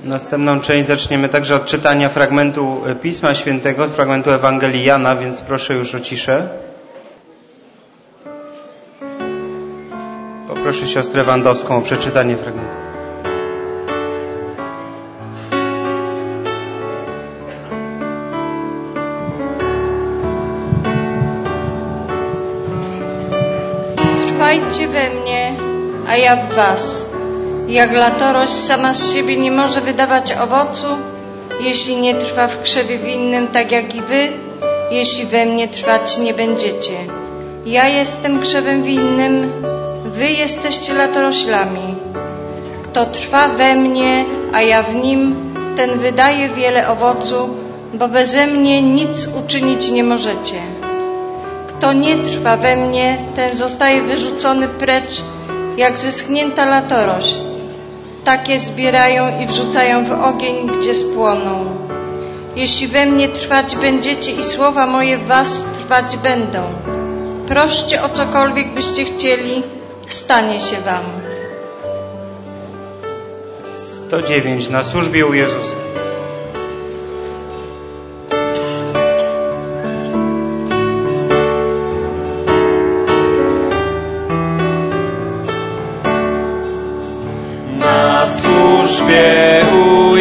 Następną część zaczniemy także od czytania fragmentu Pisma Świętego, fragmentu Ewangelii Jana, więc proszę już o ciszę. Poproszę siostrę Wandowską o przeczytanie fragmentu. Trwajcie we mnie, a ja w was. Jak latorość sama z siebie nie może wydawać owocu, jeśli nie trwa w krzewie winnym, tak jak i wy, jeśli we mnie trwać nie będziecie. Ja jestem krzewem winnym, wy jesteście latoroślami. Kto trwa we mnie, a ja w nim, ten wydaje wiele owocu, bo beze mnie nic uczynić nie możecie. Kto nie trwa we mnie, ten zostaje wyrzucony precz, jak zeschnięta latorość. Takie zbierają i wrzucają w ogień, gdzie spłoną. Jeśli we mnie trwać będziecie i słowa moje w was trwać będą, proście o cokolwiek byście chcieli, stanie się wam. 109. Na służbie u Jezusa. U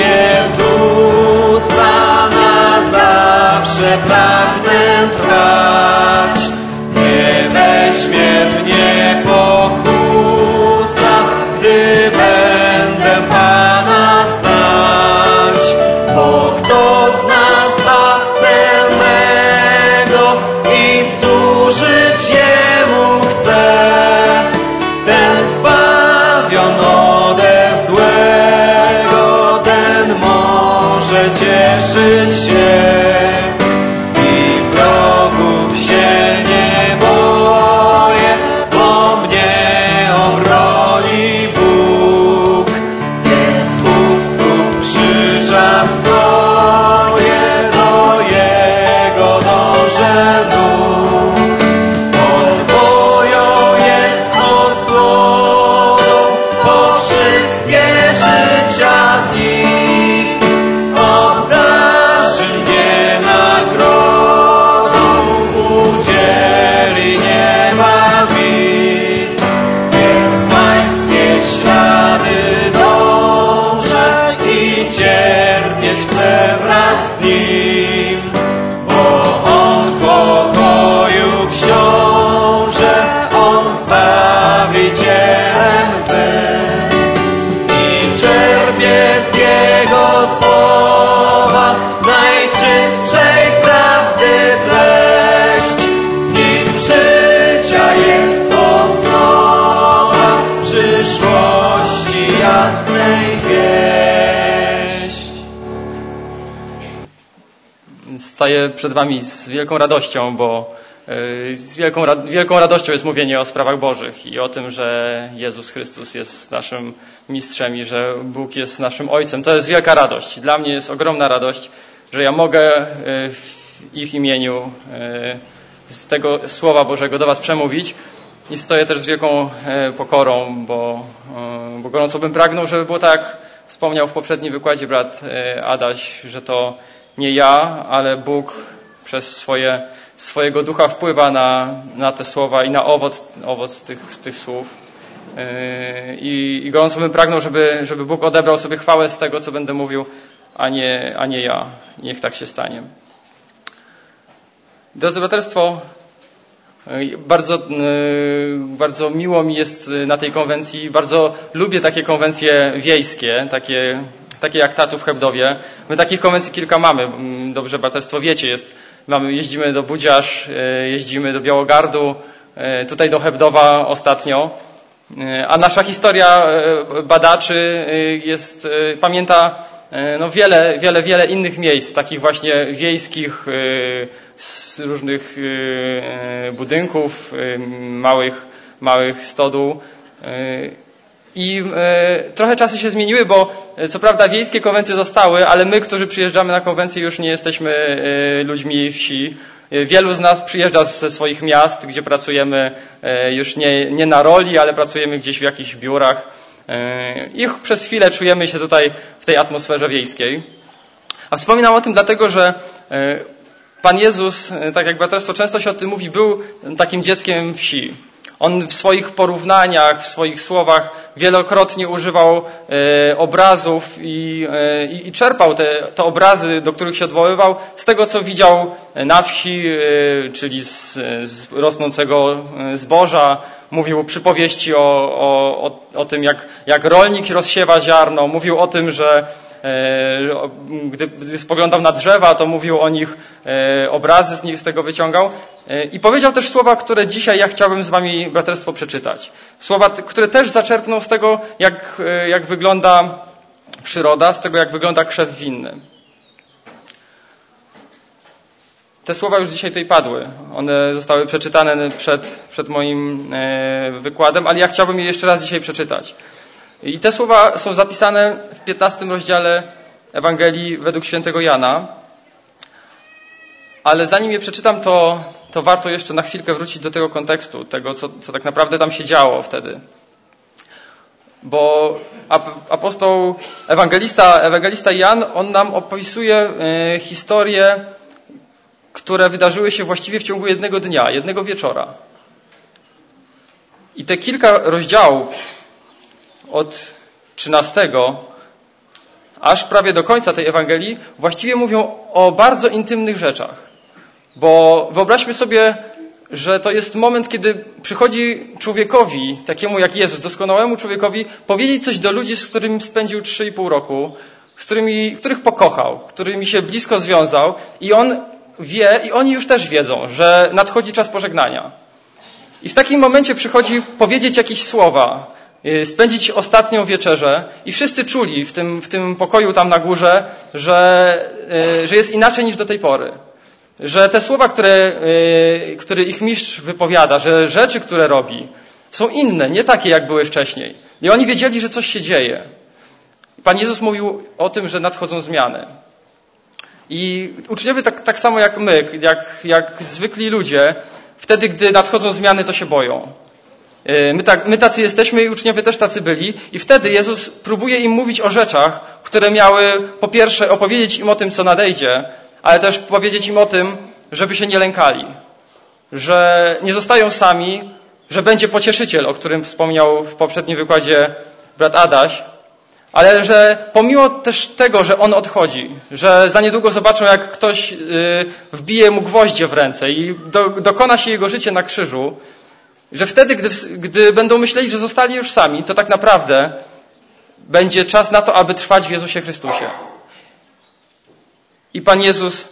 Jezusa na zawsze pragnę trwać. Nie weźmie mnie pokusa, gdy będę Pana znać. Bo kto zna Zbawcę mego i służyć Jemu chce, ten zbawion ode złego, ten może cieszyć się i wrogów się nie boję, bo mnie obroni Bóg. Więc u stóp krzyża stoję, do Jego dążę nóg. Odboją jest odsłoną po wszystkie życia dni. Obdarzy mnie nagrodą, udzieli nieba mi. Więc Pańskie ślady dążę i cierpieć chcę wraz z Nim. Bo On pokoju książę, On Zbawicielem był. I czerpię z Jego słowa najczystszej prawdy treść. W Nim życia jest osnowa, przyszłości jasnej wieść. Staję przed wami z wielką radością, bo z wielką radością jest mówienie o sprawach Bożych i o tym, że Jezus Chrystus jest naszym mistrzem i że Bóg jest naszym Ojcem. To jest wielka radość. Dla mnie jest ogromna radość, że ja mogę w ich imieniu z tego Słowa Bożego do was przemówić i stoję też z wielką pokorą, bo gorąco bym pragnął, żeby było tak, jak wspomniał w poprzednim wykładzie brat Adaś, że to nie ja, ale Bóg przez swojego ducha wpływa na te słowa i na owoc tych słów. I gorąco bym pragnął, żeby Bóg odebrał sobie chwałę z tego, co będę mówił, a nie ja. Niech tak się stanie. Drodzy braterstwo, bardzo miło mi jest na tej konwencji. Bardzo lubię takie konwencje wiejskie, takie jak ta tu w Hebdowie. My takich konwencji kilka mamy. Dobrze braterstwo wiecie, jeździmy do Budziarz, jeździmy do Białogardu, tutaj do Hebdowa ostatnio. A nasza historia badaczy pamięta wiele innych miejsc, takich właśnie wiejskich, z różnych budynków, małych stodół. I trochę czasy się zmieniły, bo co prawda wiejskie konwencje zostały, ale my, którzy przyjeżdżamy na konwencję, już nie jesteśmy ludźmi wsi. Wielu z nas przyjeżdża ze swoich miast, gdzie pracujemy już nie na roli, ale pracujemy gdzieś w jakichś biurach. I przez chwilę czujemy się tutaj w tej atmosferze wiejskiej. A wspominam o tym dlatego, że Pan Jezus, tak jak braterstwo często się o tym mówi, był takim dzieckiem wsi. On w swoich porównaniach, w swoich słowach wielokrotnie używał obrazów i czerpał te obrazy, do których się odwoływał, z tego, co widział na wsi, czyli z rosnącego zboża. Mówił przypowieści o tym, jak rolnik rozsiewa ziarno. Mówił o tym, że gdy spoglądał na drzewa, to mówił o nich, obrazy z tego wyciągał. I powiedział też słowa, które dzisiaj ja chciałbym z wami, braterstwo, przeczytać. Słowa, które też zaczerpnął z tego, jak wygląda przyroda, z tego, jak wygląda krzew winny. Te słowa już dzisiaj tutaj padły. One zostały przeczytane przed moim wykładem, ale ja chciałbym je jeszcze raz dzisiaj przeczytać. I te słowa są zapisane w 15 rozdziale Ewangelii według świętego Jana. Ale zanim je przeczytam, to warto jeszcze na chwilkę wrócić do tego kontekstu, tego, co tak naprawdę tam się działo wtedy. Bo apostoł, ewangelista Jan, on nam opisuje historie, które wydarzyły się właściwie w ciągu jednego dnia, jednego wieczora. I te kilka rozdziałów od 13 aż prawie do końca tej Ewangelii właściwie mówią o bardzo intymnych rzeczach. Bo wyobraźmy sobie, że to jest moment, kiedy przychodzi człowiekowi, takiemu jak Jezus, doskonałemu człowiekowi, powiedzieć coś do ludzi, z którymi spędził 3,5 roku, których pokochał, którymi się blisko związał, i on wie, i oni już też wiedzą, że nadchodzi czas pożegnania. I w takim momencie przychodzi powiedzieć jakieś słowa, spędzić ostatnią wieczerzę, i wszyscy czuli w tym pokoju tam na górze, że jest inaczej niż do tej pory. Że te słowa, które ich mistrz wypowiada, że rzeczy, które robi, są inne, nie takie, jak były wcześniej. I oni wiedzieli, że coś się dzieje. Pan Jezus mówił o tym, że nadchodzą zmiany. I uczniowie tak samo jak my, jak zwykli ludzie, wtedy, gdy nadchodzą zmiany, to się boją. My tacy jesteśmy i uczniowie też tacy byli. I wtedy Jezus próbuje im mówić o rzeczach, które miały po pierwsze opowiedzieć im o tym, co nadejdzie, ale też powiedzieć im o tym, żeby się nie lękali. Że nie zostają sami, że będzie pocieszyciel, o którym wspomniał w poprzednim wykładzie brat Adaś, ale że pomimo też tego, że on odchodzi, że za niedługo zobaczą, jak ktoś wbije mu gwoździe w ręce i dokona się jego życie na krzyżu, że wtedy, gdy będą myśleli, że zostali już sami, to tak naprawdę będzie czas na to, aby trwać w Jezusie Chrystusie. I Pan Jezus,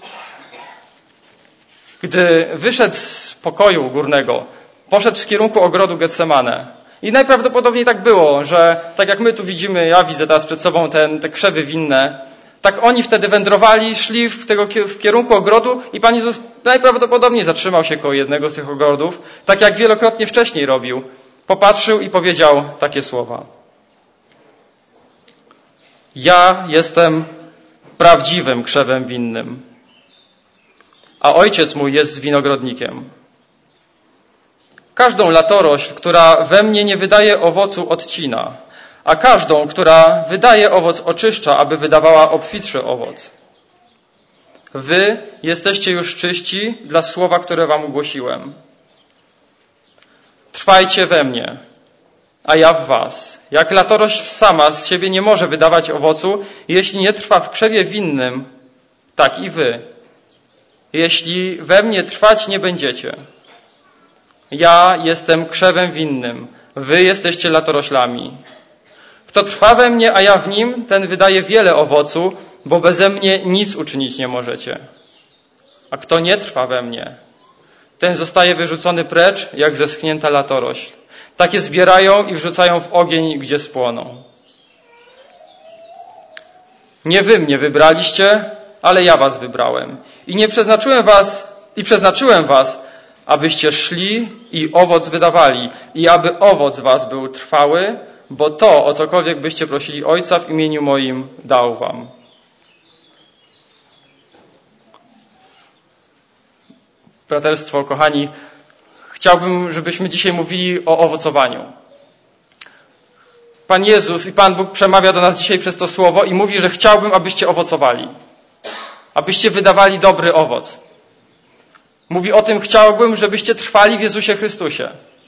gdy wyszedł z pokoju górnego, poszedł w kierunku ogrodu Getsemane. I najprawdopodobniej tak było, że tak jak my tu widzimy, ja widzę teraz przed sobą te krzewy winne, tak oni wtedy wędrowali, szli w kierunku ogrodu i Pan Jezus najprawdopodobniej zatrzymał się koło jednego z tych ogrodów, tak jak wielokrotnie wcześniej robił. Popatrzył i powiedział takie słowa. Ja jestem prawdziwym krzewem winnym, a ojciec mój jest winogrodnikiem. Każdą latorośl, która we mnie nie wydaje owocu, odcina, a każdą, która wydaje owoc, oczyszcza, aby wydawała obfitszy owoc. Wy jesteście już czyści dla słowa, które wam ogłosiłem. Trwajcie we mnie, a ja w was. Jak latorośl sama z siebie nie może wydawać owocu, jeśli nie trwa w krzewie winnym, tak i wy. Jeśli we mnie trwać nie będziecie. Ja jestem krzewem winnym, wy jesteście latoroślami. Kto trwa we mnie, a ja w nim, ten wydaje wiele owocu, bo beze mnie nic uczynić nie możecie. A kto nie trwa we mnie, ten zostaje wyrzucony precz, jak zeschnięta latorośl. Takie zbierają i wrzucają w ogień, gdzie spłoną. Nie wy mnie wybraliście, ale ja was wybrałem. I przeznaczyłem was, abyście szli i owoc wydawali, i aby owoc was był trwały, bo to, o cokolwiek byście prosili Ojca w imieniu moim, dał wam. Braterstwo, kochani, chciałbym, żebyśmy dzisiaj mówili o owocowaniu. Pan Jezus i Pan Bóg przemawia do nas dzisiaj przez to słowo i mówi, że chciałbym, abyście owocowali. Abyście wydawali dobry owoc. Mówi o tym, chciałbym, żebyście trwali w Jezusie Chrystusie.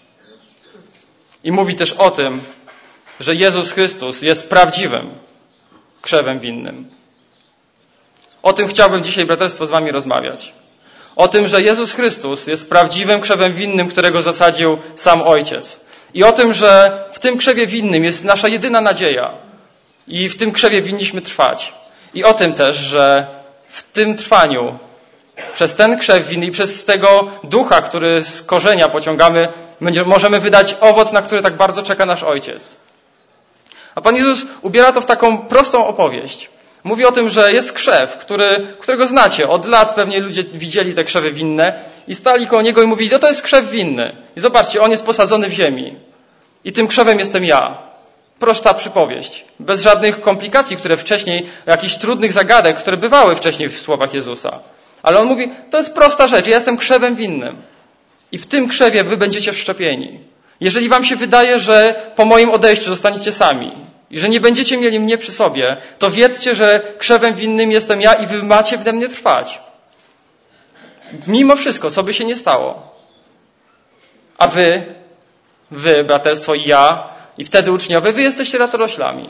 I mówi też o tym, że Jezus Chrystus jest prawdziwym krzewem winnym. O tym chciałbym dzisiaj, braterstwo, z wami rozmawiać. O tym, że Jezus Chrystus jest prawdziwym krzewem winnym, którego zasadził sam Ojciec. I o tym, że w tym krzewie winnym jest nasza jedyna nadzieja. I w tym krzewie winniśmy trwać. I o tym też, że w tym trwaniu, przez ten krzew winny i przez tego ducha, który z korzenia pociągamy, możemy wydać owoc, na który tak bardzo czeka nasz Ojciec. A Pan Jezus ubiera to w taką prostą opowieść. Mówi o tym, że jest krzew, którego znacie. Od lat pewnie ludzie widzieli te krzewy winne i stali koło niego i mówili, to jest krzew winny. I zobaczcie, on jest posadzony w ziemi. I tym krzewem jestem ja. Prosta przypowieść. Bez żadnych komplikacji, które wcześniej, jakichś trudnych zagadek, które bywały wcześniej w słowach Jezusa. Ale on mówi, to jest prosta rzecz, ja jestem krzewem winnym. I w tym krzewie wy będziecie wszczepieni. Jeżeli wam się wydaje, że po moim odejściu zostaniecie sami i że nie będziecie mieli mnie przy sobie, to wiedzcie, że krzewem winnym jestem ja i wy macie we mnie trwać. Mimo wszystko, co by się nie stało. A wy, braterstwo i ja, i wtedy uczniowie, wy jesteście latoroślami.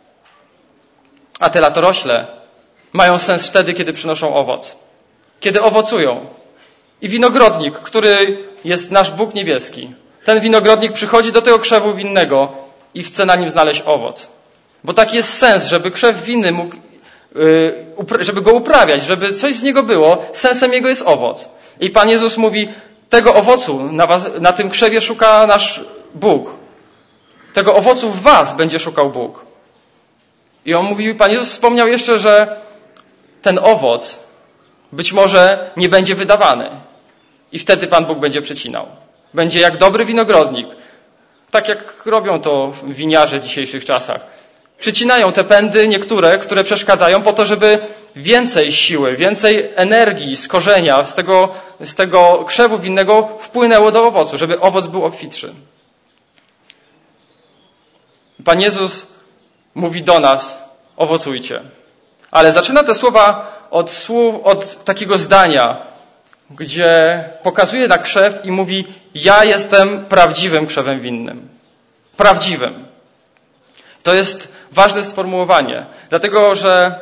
A te latorośle mają sens wtedy, kiedy przynoszą owoc. Kiedy owocują. I winogrodnik, który jest nasz Bóg niebieski, ten winogrodnik przychodzi do tego krzewu winnego i chce na nim znaleźć owoc. Bo taki jest sens, żeby krzew winny mógł, żeby go uprawiać, żeby coś z niego było, sensem jego jest owoc. I Pan Jezus mówi, tego owocu na tym krzewie szuka nasz Bóg. Tego owocu w was będzie szukał Bóg. I on mówi, Pan Jezus wspomniał jeszcze, że ten owoc być może nie będzie wydawany. I wtedy Pan Bóg będzie przecinał. Będzie jak dobry winogrodnik. Tak jak robią to winiarze w dzisiejszych czasach. Przycinają te pędy niektóre, które przeszkadzają po to, żeby więcej siły, więcej energii z korzenia, z tego krzewu winnego wpłynęło do owocu, żeby owoc był obfitszy. Pan Jezus mówi do nas, owocujcie. Ale zaczyna te słowa od takiego zdania, gdzie pokazuje na krzew i mówi, ja jestem prawdziwym krzewem winnym. Prawdziwym. To jest ważne sformułowanie, dlatego że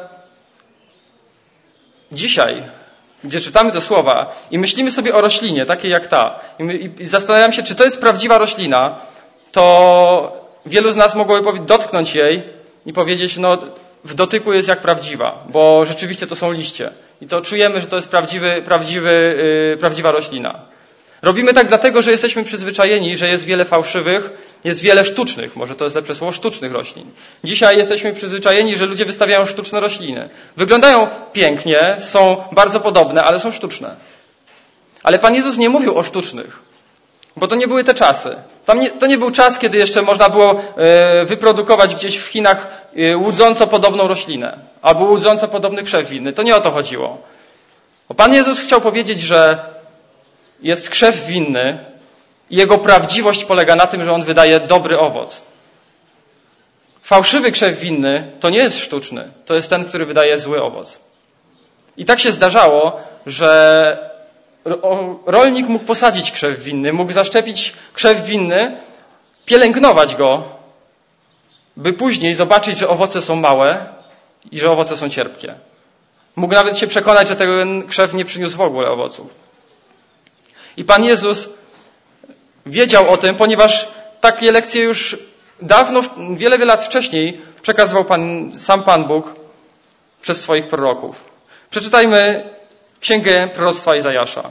dzisiaj, gdzie czytamy te słowa i myślimy sobie o roślinie, takiej jak ta, i zastanawiam się, czy to jest prawdziwa roślina, to wielu z nas mogłoby dotknąć jej i powiedzieć, no w dotyku jest jak prawdziwa, bo rzeczywiście to są liście. I to czujemy, że to jest prawdziwa roślina. Robimy tak dlatego, że jesteśmy przyzwyczajeni, że jest wiele fałszywych, jest wiele sztucznych, może to jest lepsze słowo, sztucznych roślin. Dzisiaj jesteśmy przyzwyczajeni, że ludzie wystawiają sztuczne rośliny. Wyglądają pięknie, są bardzo podobne, ale są sztuczne. Ale Pan Jezus nie mówił o sztucznych, bo to nie były te czasy. To nie był czas, kiedy jeszcze można było wyprodukować gdzieś w Chinach łudząco podobną roślinę, albo łudząco podobny krzew winny. To nie o to chodziło. Bo Pan Jezus chciał powiedzieć, że jest krzew winny i jego prawdziwość polega na tym, że on wydaje dobry owoc. Fałszywy krzew winny to nie jest sztuczny, to jest ten, który wydaje zły owoc. I tak się zdarzało, że rolnik mógł posadzić krzew winny, mógł zaszczepić krzew winny, pielęgnować go, by później zobaczyć, że owoce są małe i że owoce są cierpkie. Mógł nawet się przekonać, że ten krzew nie przyniósł w ogóle owoców. I Pan Jezus wiedział o tym, ponieważ takie lekcje już dawno, wiele lat wcześniej przekazywał sam Pan Bóg przez swoich proroków. Przeczytajmy Księgę proroctwa Izajasza.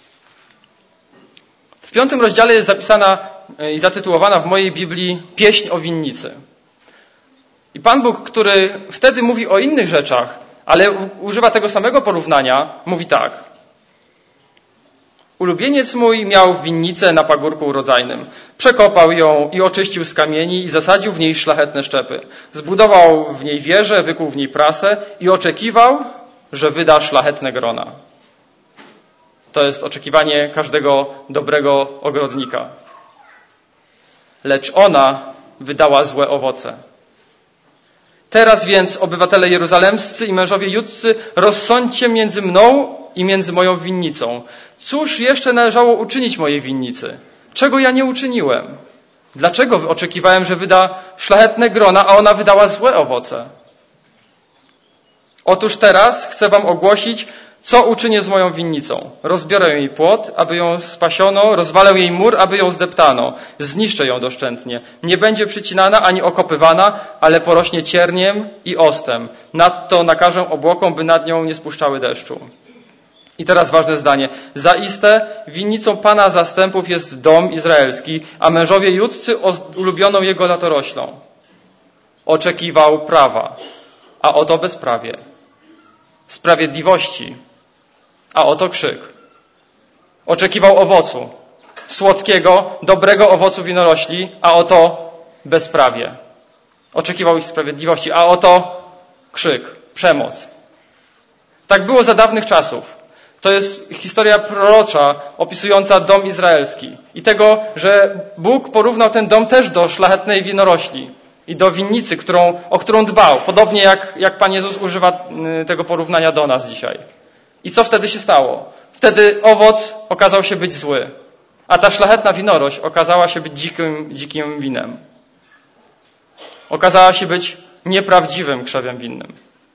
W 5 rozdziale jest zapisana i zatytułowana w mojej Biblii Pieśń o winnicy. I Pan Bóg, który wtedy mówi o innych rzeczach, ale używa tego samego porównania, mówi tak. Ulubieniec mój miał winnicę na pagórku urodzajnym. Przekopał ją i oczyścił z kamieni i zasadził w niej szlachetne szczepy. Zbudował w niej wieżę, wykuł w niej prasę i oczekiwał, że wyda szlachetne grona. To jest oczekiwanie każdego dobrego ogrodnika. Lecz ona wydała złe owoce. Teraz więc, obywatele jeruzalemscy i mężowie judzcy, rozsądźcie między mną i między moją winnicą. Cóż jeszcze należało uczynić mojej winnicy? Czego ja nie uczyniłem? Dlaczego oczekiwałem, że wyda szlachetne grona, a ona wydała złe owoce? Otóż teraz chcę wam ogłosić, co uczynię z moją winnicą. Rozbiorę jej płot, aby ją spasiono, rozwalę jej mur, aby ją zdeptano. Zniszczę ją doszczętnie. Nie będzie przycinana ani okopywana, ale porośnie cierniem i ostem. Nadto nakażę obłokom, by nad nią nie spuszczały deszczu. I teraz ważne zdanie. Zaiste winnicą Pana zastępów jest dom izraelski, a mężowie judzcy ulubioną jego latoroślą. Oczekiwał prawa, a oto bezprawie. Sprawiedliwości, a oto krzyk. Oczekiwał owocu, słodkiego, dobrego owocu winorośli, a oto bezprawie. Oczekiwał ich sprawiedliwości, a oto krzyk, przemoc. Tak było za dawnych czasów. To jest historia prorocza opisująca dom izraelski i tego, że Bóg porównał ten dom też do szlachetnej winorośli i do winnicy, o którą dbał. Podobnie jak Pan Jezus używa tego porównania do nas dzisiaj. I co wtedy się stało? Wtedy owoc okazał się być zły, a ta szlachetna winorośl okazała się być dzikim winem. Okazała się być nieprawdziwym krzewem winnym.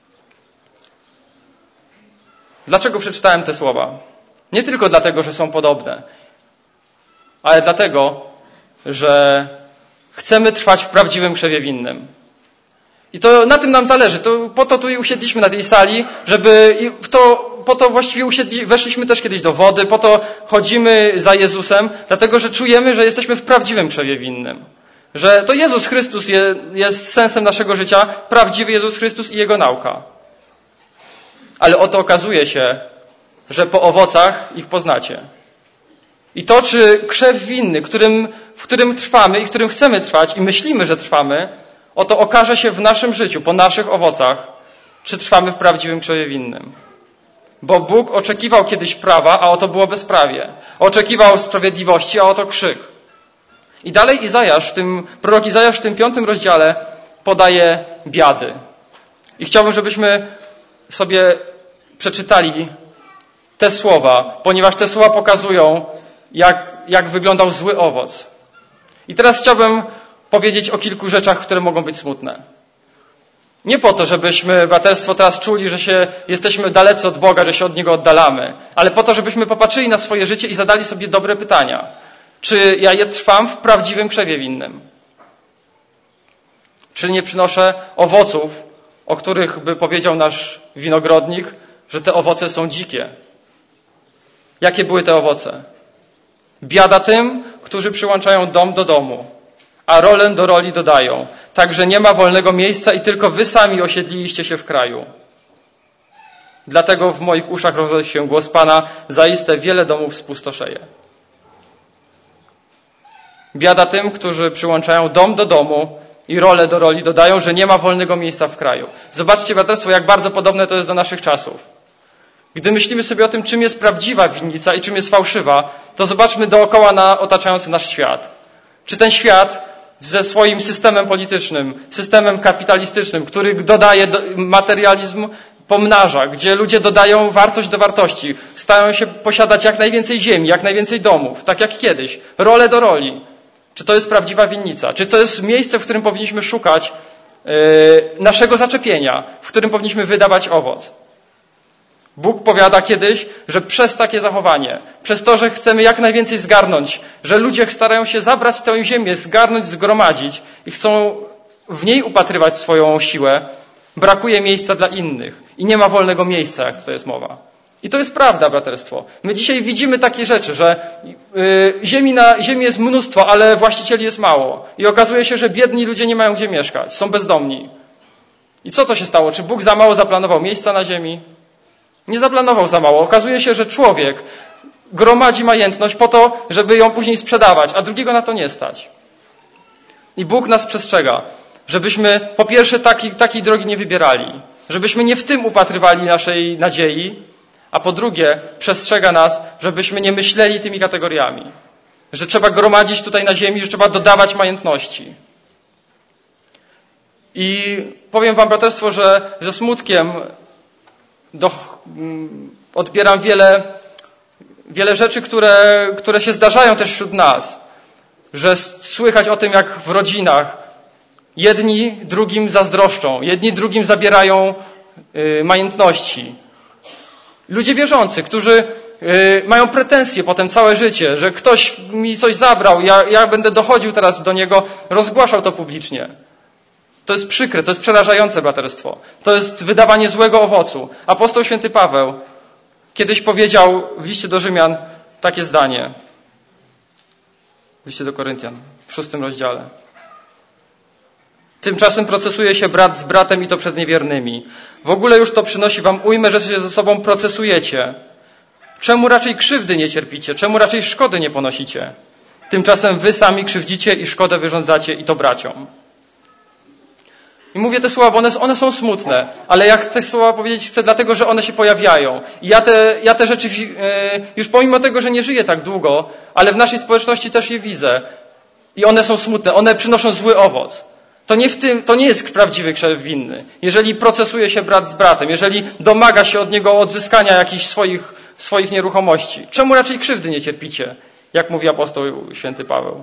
Dlaczego przeczytałem te słowa? Nie tylko dlatego, że są podobne, ale dlatego, że chcemy trwać w prawdziwym krzewie winnym. I to na tym nam zależy. Po to tu usiedliśmy na tej sali, po to właściwie weszliśmy też kiedyś do wody, po to chodzimy za Jezusem, dlatego, że czujemy, że jesteśmy w prawdziwym krzewie winnym. Że to Jezus Chrystus jest sensem naszego życia, prawdziwy Jezus Chrystus i Jego nauka. Ale oto okazuje się, że po owocach ich poznacie. I to, czy krzew winny, w którym trwamy i w którym chcemy trwać i myślimy, że trwamy, oto okaże się w naszym życiu, po naszych owocach, czy trwamy w prawdziwym krzewie winnym. Bo Bóg oczekiwał kiedyś prawa, a oto było bezprawie. Oczekiwał sprawiedliwości, a oto krzyk. I dalej prorok Izajasz w tym 5 rozdziale podaje biady. I chciałbym, żebyśmy sobie przeczytali te słowa, ponieważ te słowa pokazują, jak wyglądał zły owoc. I teraz chciałbym powiedzieć o kilku rzeczach, które mogą być smutne. Nie po to, żebyśmy, braterstwo, teraz czuli, że jesteśmy dalecy od Boga, że się od Niego oddalamy, ale po to, żebyśmy popatrzyli na swoje życie i zadali sobie dobre pytania. Czy ja trwam w prawdziwym krzewie winnym? Czy nie przynoszę owoców, o których by powiedział nasz winogrodnik, że te owoce są dzikie? Jakie były te owoce? Biada tym, którzy przyłączają dom do domu, a rolę do roli dodają. Także nie ma wolnego miejsca i tylko wy sami osiedliliście się w kraju. Dlatego w moich uszach rozległ się głos Pana, zaiste wiele domów spustoszeje. Biada tym, którzy przyłączają dom do domu i rolę do roli dodają, że nie ma wolnego miejsca w kraju. Zobaczcie, braterstwo, jak bardzo podobne to jest do naszych czasów. Gdy myślimy sobie o tym, czym jest prawdziwa winnica i czym jest fałszywa, to zobaczmy dookoła na otaczający nasz świat. Czy ten świat ze swoim systemem politycznym, systemem kapitalistycznym, który dodaje materializm, pomnaża, gdzie ludzie dodają wartość do wartości, starają się posiadać jak najwięcej ziemi, jak najwięcej domów, tak jak kiedyś, rolę do roli. Czy to jest prawdziwa winnica? Czy to jest miejsce, w którym powinniśmy szukać naszego zaczepienia, w którym powinniśmy wydawać owoc? Bóg powiada kiedyś, że przez takie zachowanie, przez to, że chcemy jak najwięcej zgarnąć, że ludzie starają się zabrać tę ziemię, zgarnąć, zgromadzić i chcą w niej upatrywać swoją siłę, brakuje miejsca dla innych i nie ma wolnego miejsca, jak tutaj jest mowa. I to jest prawda, braterstwo. My dzisiaj widzimy takie rzeczy, że ziemi jest mnóstwo, ale właścicieli jest mało. I okazuje się, że biedni ludzie nie mają gdzie mieszkać, są bezdomni. I co to się stało? Czy Bóg za mało zaplanował miejsca na ziemi? Nie zaplanował za mało. Okazuje się, że człowiek gromadzi majętność po to, żeby ją później sprzedawać, a drugiego na to nie stać. I Bóg nas przestrzega, żebyśmy po pierwsze takiej drogi nie wybierali, żebyśmy nie w tym upatrywali naszej nadziei, a po drugie przestrzega nas, żebyśmy nie myśleli tymi kategoriami, że trzeba gromadzić tutaj na ziemi, że trzeba dodawać majętności. I powiem wam, braterstwo, że ze smutkiem odbieram wiele rzeczy, które się zdarzają też wśród nas. Że słychać o tym, jak w rodzinach jedni drugim zazdroszczą, jedni drugim zabierają majątności. Ludzie wierzący, którzy mają pretensje potem całe życie, że ktoś mi coś zabrał, ja będę dochodził teraz do niego, rozgłaszał to publicznie. To jest przykre, to jest przerażające braterstwo. To jest wydawanie złego owocu. Apostoł święty Paweł kiedyś powiedział w liście do Rzymian takie zdanie. W liście do Koryntian, w 6 rozdziale. Tymczasem procesuje się brat z bratem i to przed niewiernymi. W ogóle już to przynosi wam ujmę, że się ze sobą procesujecie. Czemu raczej krzywdy nie cierpicie? Czemu raczej szkody nie ponosicie? Tymczasem wy sami krzywdzicie i szkodę wyrządzacie i to braciom. I mówię te słowa, bo one są smutne, ale ja te słowa powiedzieć chcę dlatego, że one się pojawiają. I ja te rzeczy, już pomimo tego, że nie żyję tak długo, ale w naszej społeczności też je widzę. I one są smutne, one przynoszą zły owoc. To nie jest prawdziwy krzew winny. Jeżeli procesuje się brat z bratem, jeżeli domaga się od niego odzyskania jakichś swoich nieruchomości, czemu raczej krzywdy nie cierpicie? Jak mówi apostoł święty Paweł.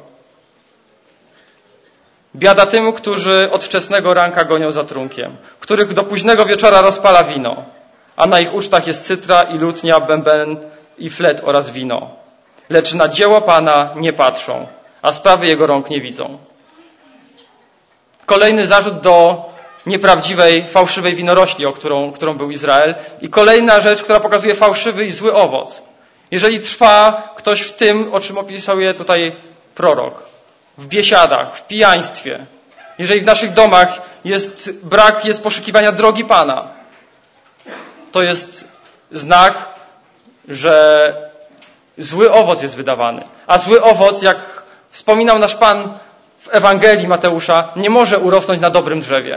Biada tym, którzy od wczesnego ranka gonią za trunkiem, których do późnego wieczora rozpala wino, a na ich ucztach jest cytra i lutnia, bęben i flet oraz wino. Lecz na dzieło Pana nie patrzą, a sprawy Jego rąk nie widzą. Kolejny zarzut do nieprawdziwej, fałszywej winorośli, którą był Izrael. I kolejna rzecz, która pokazuje fałszywy i zły owoc. Jeżeli trwa ktoś w tym, o czym opisał je tutaj prorok, w biesiadach, w pijaństwie, jeżeli w naszych domach jest poszukiwania drogi Pana, to jest znak, że zły owoc jest wydawany. A zły owoc, jak wspominał nasz Pan w Ewangelii Mateusza, nie może urosnąć na dobrym drzewie.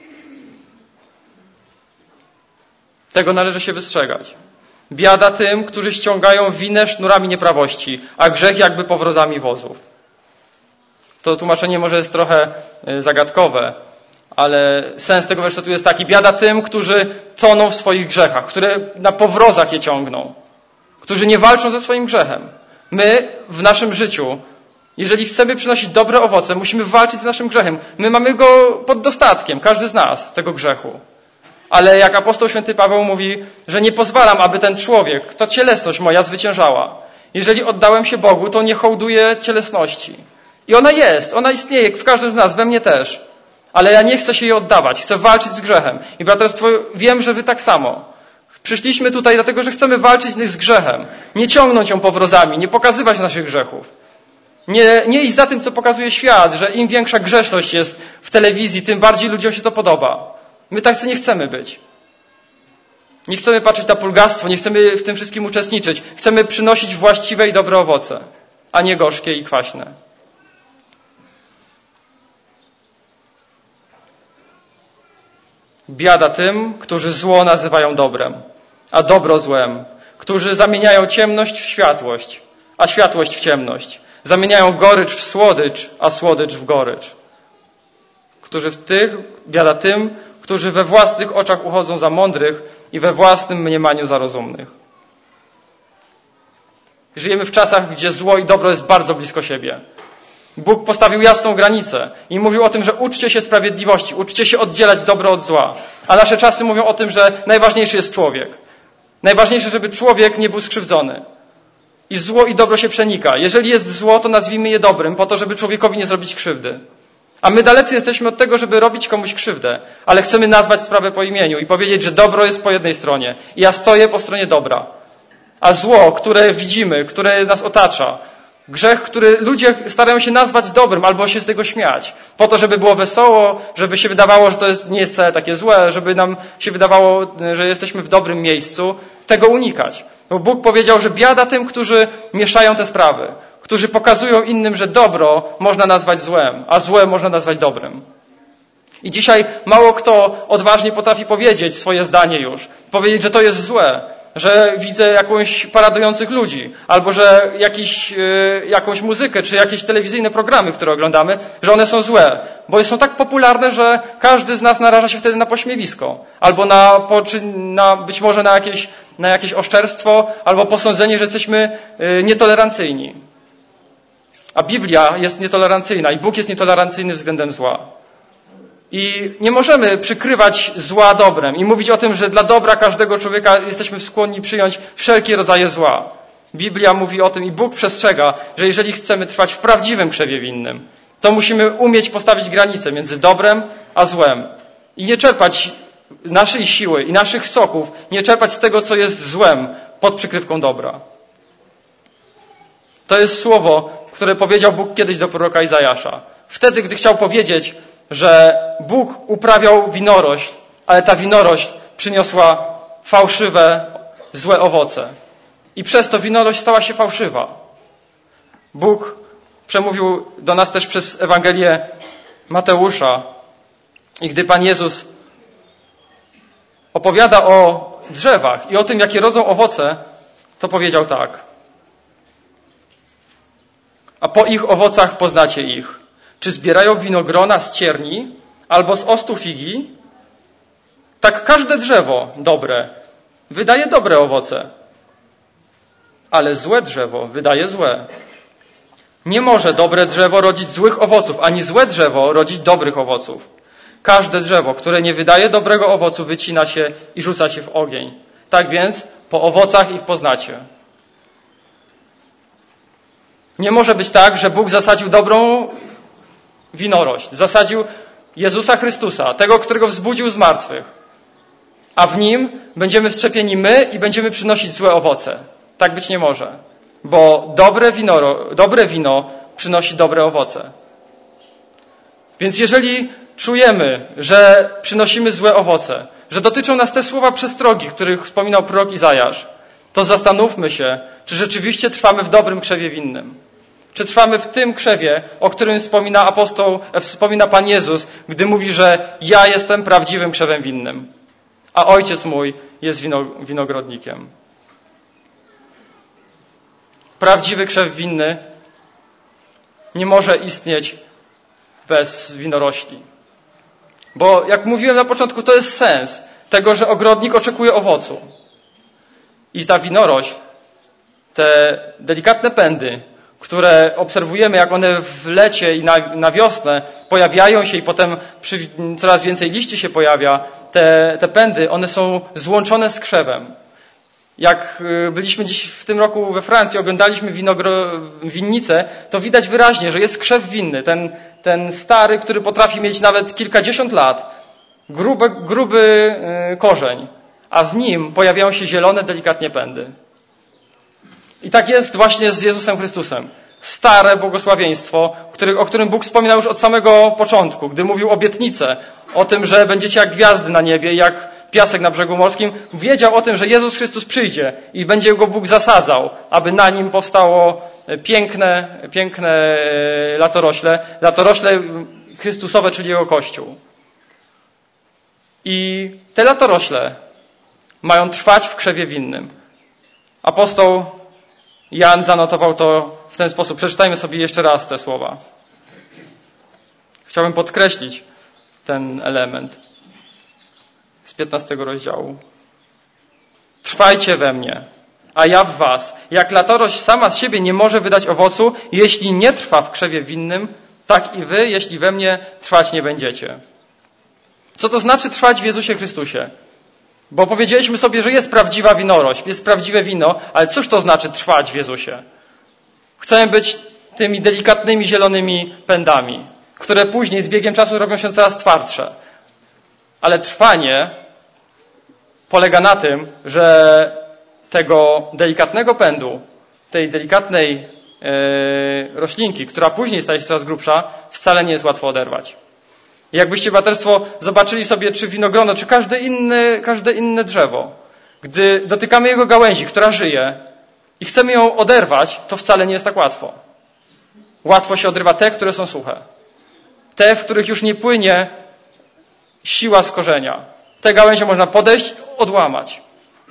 Tego należy się wystrzegać. Biada tym, którzy ściągają winę sznurami nieprawości, a grzech jakby powrozami wozów. To tłumaczenie może jest trochę zagadkowe, ale sens tego wersetu jest taki. Biada tym, którzy toną w swoich grzechach, które na powrozach je ciągną, którzy nie walczą ze swoim grzechem. My w naszym życiu, jeżeli chcemy przynosić dobre owoce, musimy walczyć z naszym grzechem. My mamy go pod dostatkiem, każdy z nas, tego grzechu. Ale jak apostoł święty Paweł mówi, że nie pozwalam, aby ten człowiek, ta cielesność moja zwyciężała. Jeżeli oddałem się Bogu, to nie hołduję cielesności. I ona istnieje w każdym z nas, we mnie też. Ale ja nie chcę się jej oddawać, chcę walczyć z grzechem. I braterstwo, wiem, że wy tak samo. Przyszliśmy tutaj dlatego, że chcemy walczyć z grzechem. Nie ciągnąć ją powrozami, nie pokazywać naszych grzechów. Nie iść za tym, co pokazuje świat, że im większa grzeszność jest w telewizji, tym bardziej ludziom się to podoba. My tacy nie chcemy być. Nie chcemy patrzeć na pulgastwo, nie chcemy w tym wszystkim uczestniczyć. Chcemy przynosić właściwe i dobre owoce, a nie gorzkie i kwaśne. Biada tym, którzy zło nazywają dobrem, a dobro złem, którzy zamieniają ciemność w światłość, a światłość w ciemność. Zamieniają gorycz w słodycz, a słodycz w gorycz. Biada tym, którzy we własnych oczach uchodzą za mądrych i we własnym mniemaniu za rozumnych. Żyjemy w czasach, gdzie zło i dobro jest bardzo blisko siebie. Bóg postawił jasną granicę i mówił o tym, że uczcie się sprawiedliwości, uczcie się oddzielać dobro od zła. A nasze czasy mówią o tym, że najważniejszy jest człowiek. Najważniejsze, żeby człowiek nie był skrzywdzony. I zło i dobro się przenika. Jeżeli jest zło, to nazwijmy je dobrym, po to, żeby człowiekowi nie zrobić krzywdy. A my dalecy jesteśmy od tego, żeby robić komuś krzywdę, ale chcemy nazwać sprawę po imieniu i powiedzieć, że dobro jest po jednej stronie i ja stoję po stronie dobra. A zło, które widzimy, które nas otacza, grzech, który ludzie starają się nazwać dobrym albo się z tego śmiać, po to, żeby było wesoło, żeby się wydawało, że to nie jest wcale takie złe, żeby nam się wydawało, że jesteśmy w dobrym miejscu, tego unikać. Bo Bóg powiedział, że biada tym, którzy mieszają te sprawy, którzy pokazują innym, że dobro można nazwać złem, a złe można nazwać dobrem. I dzisiaj mało kto odważnie potrafi powiedzieć swoje zdanie już, powiedzieć, że to jest złe, że widzę jakąś paradujących ludzi, albo że jakąś muzykę, czy jakieś telewizyjne programy, które oglądamy, że one są złe, bo są tak popularne, że każdy z nas naraża się wtedy na pośmiewisko, albo być może na jakieś oszczerstwo, albo posądzenie, że jesteśmy nietolerancyjni. A Biblia jest nietolerancyjna i Bóg jest nietolerancyjny względem zła. I nie możemy przykrywać zła dobrem i mówić o tym, że dla dobra każdego człowieka jesteśmy skłonni przyjąć wszelkie rodzaje zła. Biblia mówi o tym i Bóg przestrzega, że jeżeli chcemy trwać w prawdziwym krzewie winnym, to musimy umieć postawić granicę między dobrem a złem. I nie czerpać naszej siły i naszych soków, nie czerpać z tego, co jest złem, pod przykrywką dobra. To jest słowo, które powiedział Bóg kiedyś do proroka Izajasza. Wtedy, gdy chciał powiedzieć, że Bóg uprawiał winorośl, ale ta winorośl przyniosła fałszywe, złe owoce. I przez to winorośl stała się fałszywa. Bóg przemówił do nas też przez Ewangelię Mateusza. I gdy Pan Jezus opowiada o drzewach i o tym, jakie rodzą owoce, to powiedział tak. A po ich owocach poznacie ich. Czy zbierają winogrona z cierni albo z ostu figi? Tak każde drzewo dobre wydaje dobre owoce, ale złe drzewo wydaje złe. Nie może dobre drzewo rodzić złych owoców, ani złe drzewo rodzić dobrych owoców. Każde drzewo, które nie wydaje dobrego owocu, wycina się i rzuca się w ogień. Tak więc po owocach ich poznacie. Nie może być tak, że Bóg zasadził dobrą winorośl. Zasadził Jezusa Chrystusa, tego, którego wzbudził z martwych. A w Nim będziemy wszczepieni my i będziemy przynosić złe owoce. Tak być nie może. Bo dobre wino przynosi dobre owoce. Więc jeżeli czujemy, że przynosimy złe owoce, że dotyczą nas te słowa przestrogi, których wspominał prorok Izajasz, to zastanówmy się, czy rzeczywiście trwamy w dobrym krzewie winnym. Czy trwamy w tym krzewie, o którym wspomina Pan Jezus, gdy mówi, że ja jestem prawdziwym krzewem winnym, a Ojciec mój jest winogrodnikiem. Prawdziwy krzew winny nie może istnieć bez winorośli. Bo jak mówiłem na początku, to jest sens tego, że ogrodnik oczekuje owocu. I ta winorośl, te delikatne pędy, które obserwujemy, jak one w lecie i na wiosnę pojawiają się i potem coraz więcej liści się pojawia, te pędy, one są złączone z krzewem. Jak byliśmy dziś w tym roku we Francji, oglądaliśmy winnicę, to widać wyraźnie, że jest krzew winny, ten stary, który potrafi mieć nawet kilkadziesiąt lat, gruby korzeń, a w nim pojawiają się zielone, delikatnie pędy. I tak jest właśnie z Jezusem Chrystusem. Stare błogosławieństwo, o którym Bóg wspominał już od samego początku, gdy mówił obietnicę o tym, że będziecie jak gwiazdy na niebie, jak piasek na brzegu morskim. Wiedział o tym, że Jezus Chrystus przyjdzie i będzie go Bóg zasadzał, aby na nim powstało piękne latorośle Chrystusowe, czyli Jego Kościół. I te latorośle mają trwać w krzewie winnym. Apostoł Jan zanotował to w ten sposób. Przeczytajmy sobie jeszcze raz te słowa. Chciałbym podkreślić ten element z 15 rozdziału. Trwajcie we mnie, a ja w was. Jak latorośl sama z siebie nie może wydać owocu, jeśli nie trwa w krzewie winnym, tak i wy, jeśli we mnie trwać nie będziecie. Co to znaczy trwać w Jezusie Chrystusie? Bo powiedzieliśmy sobie, że jest prawdziwa winorośl, jest prawdziwe wino, ale cóż to znaczy trwać w Jezusie? Chcemy być tymi delikatnymi, zielonymi pędami, które później z biegiem czasu robią się coraz twardsze. Ale trwanie polega na tym, że tego delikatnego pędu, tej delikatnej roślinki, która później staje się coraz grubsza, wcale nie jest łatwo oderwać. Jakbyście, braterstwo, zobaczyli sobie, czy winogrono, czy każde inne drzewo, gdy dotykamy jego gałęzi, która żyje i chcemy ją oderwać, to wcale nie jest tak łatwo. Łatwo się odrywa te, które są suche. Te, w których już nie płynie siła z korzenia. Te gałęzie można podejść, odłamać.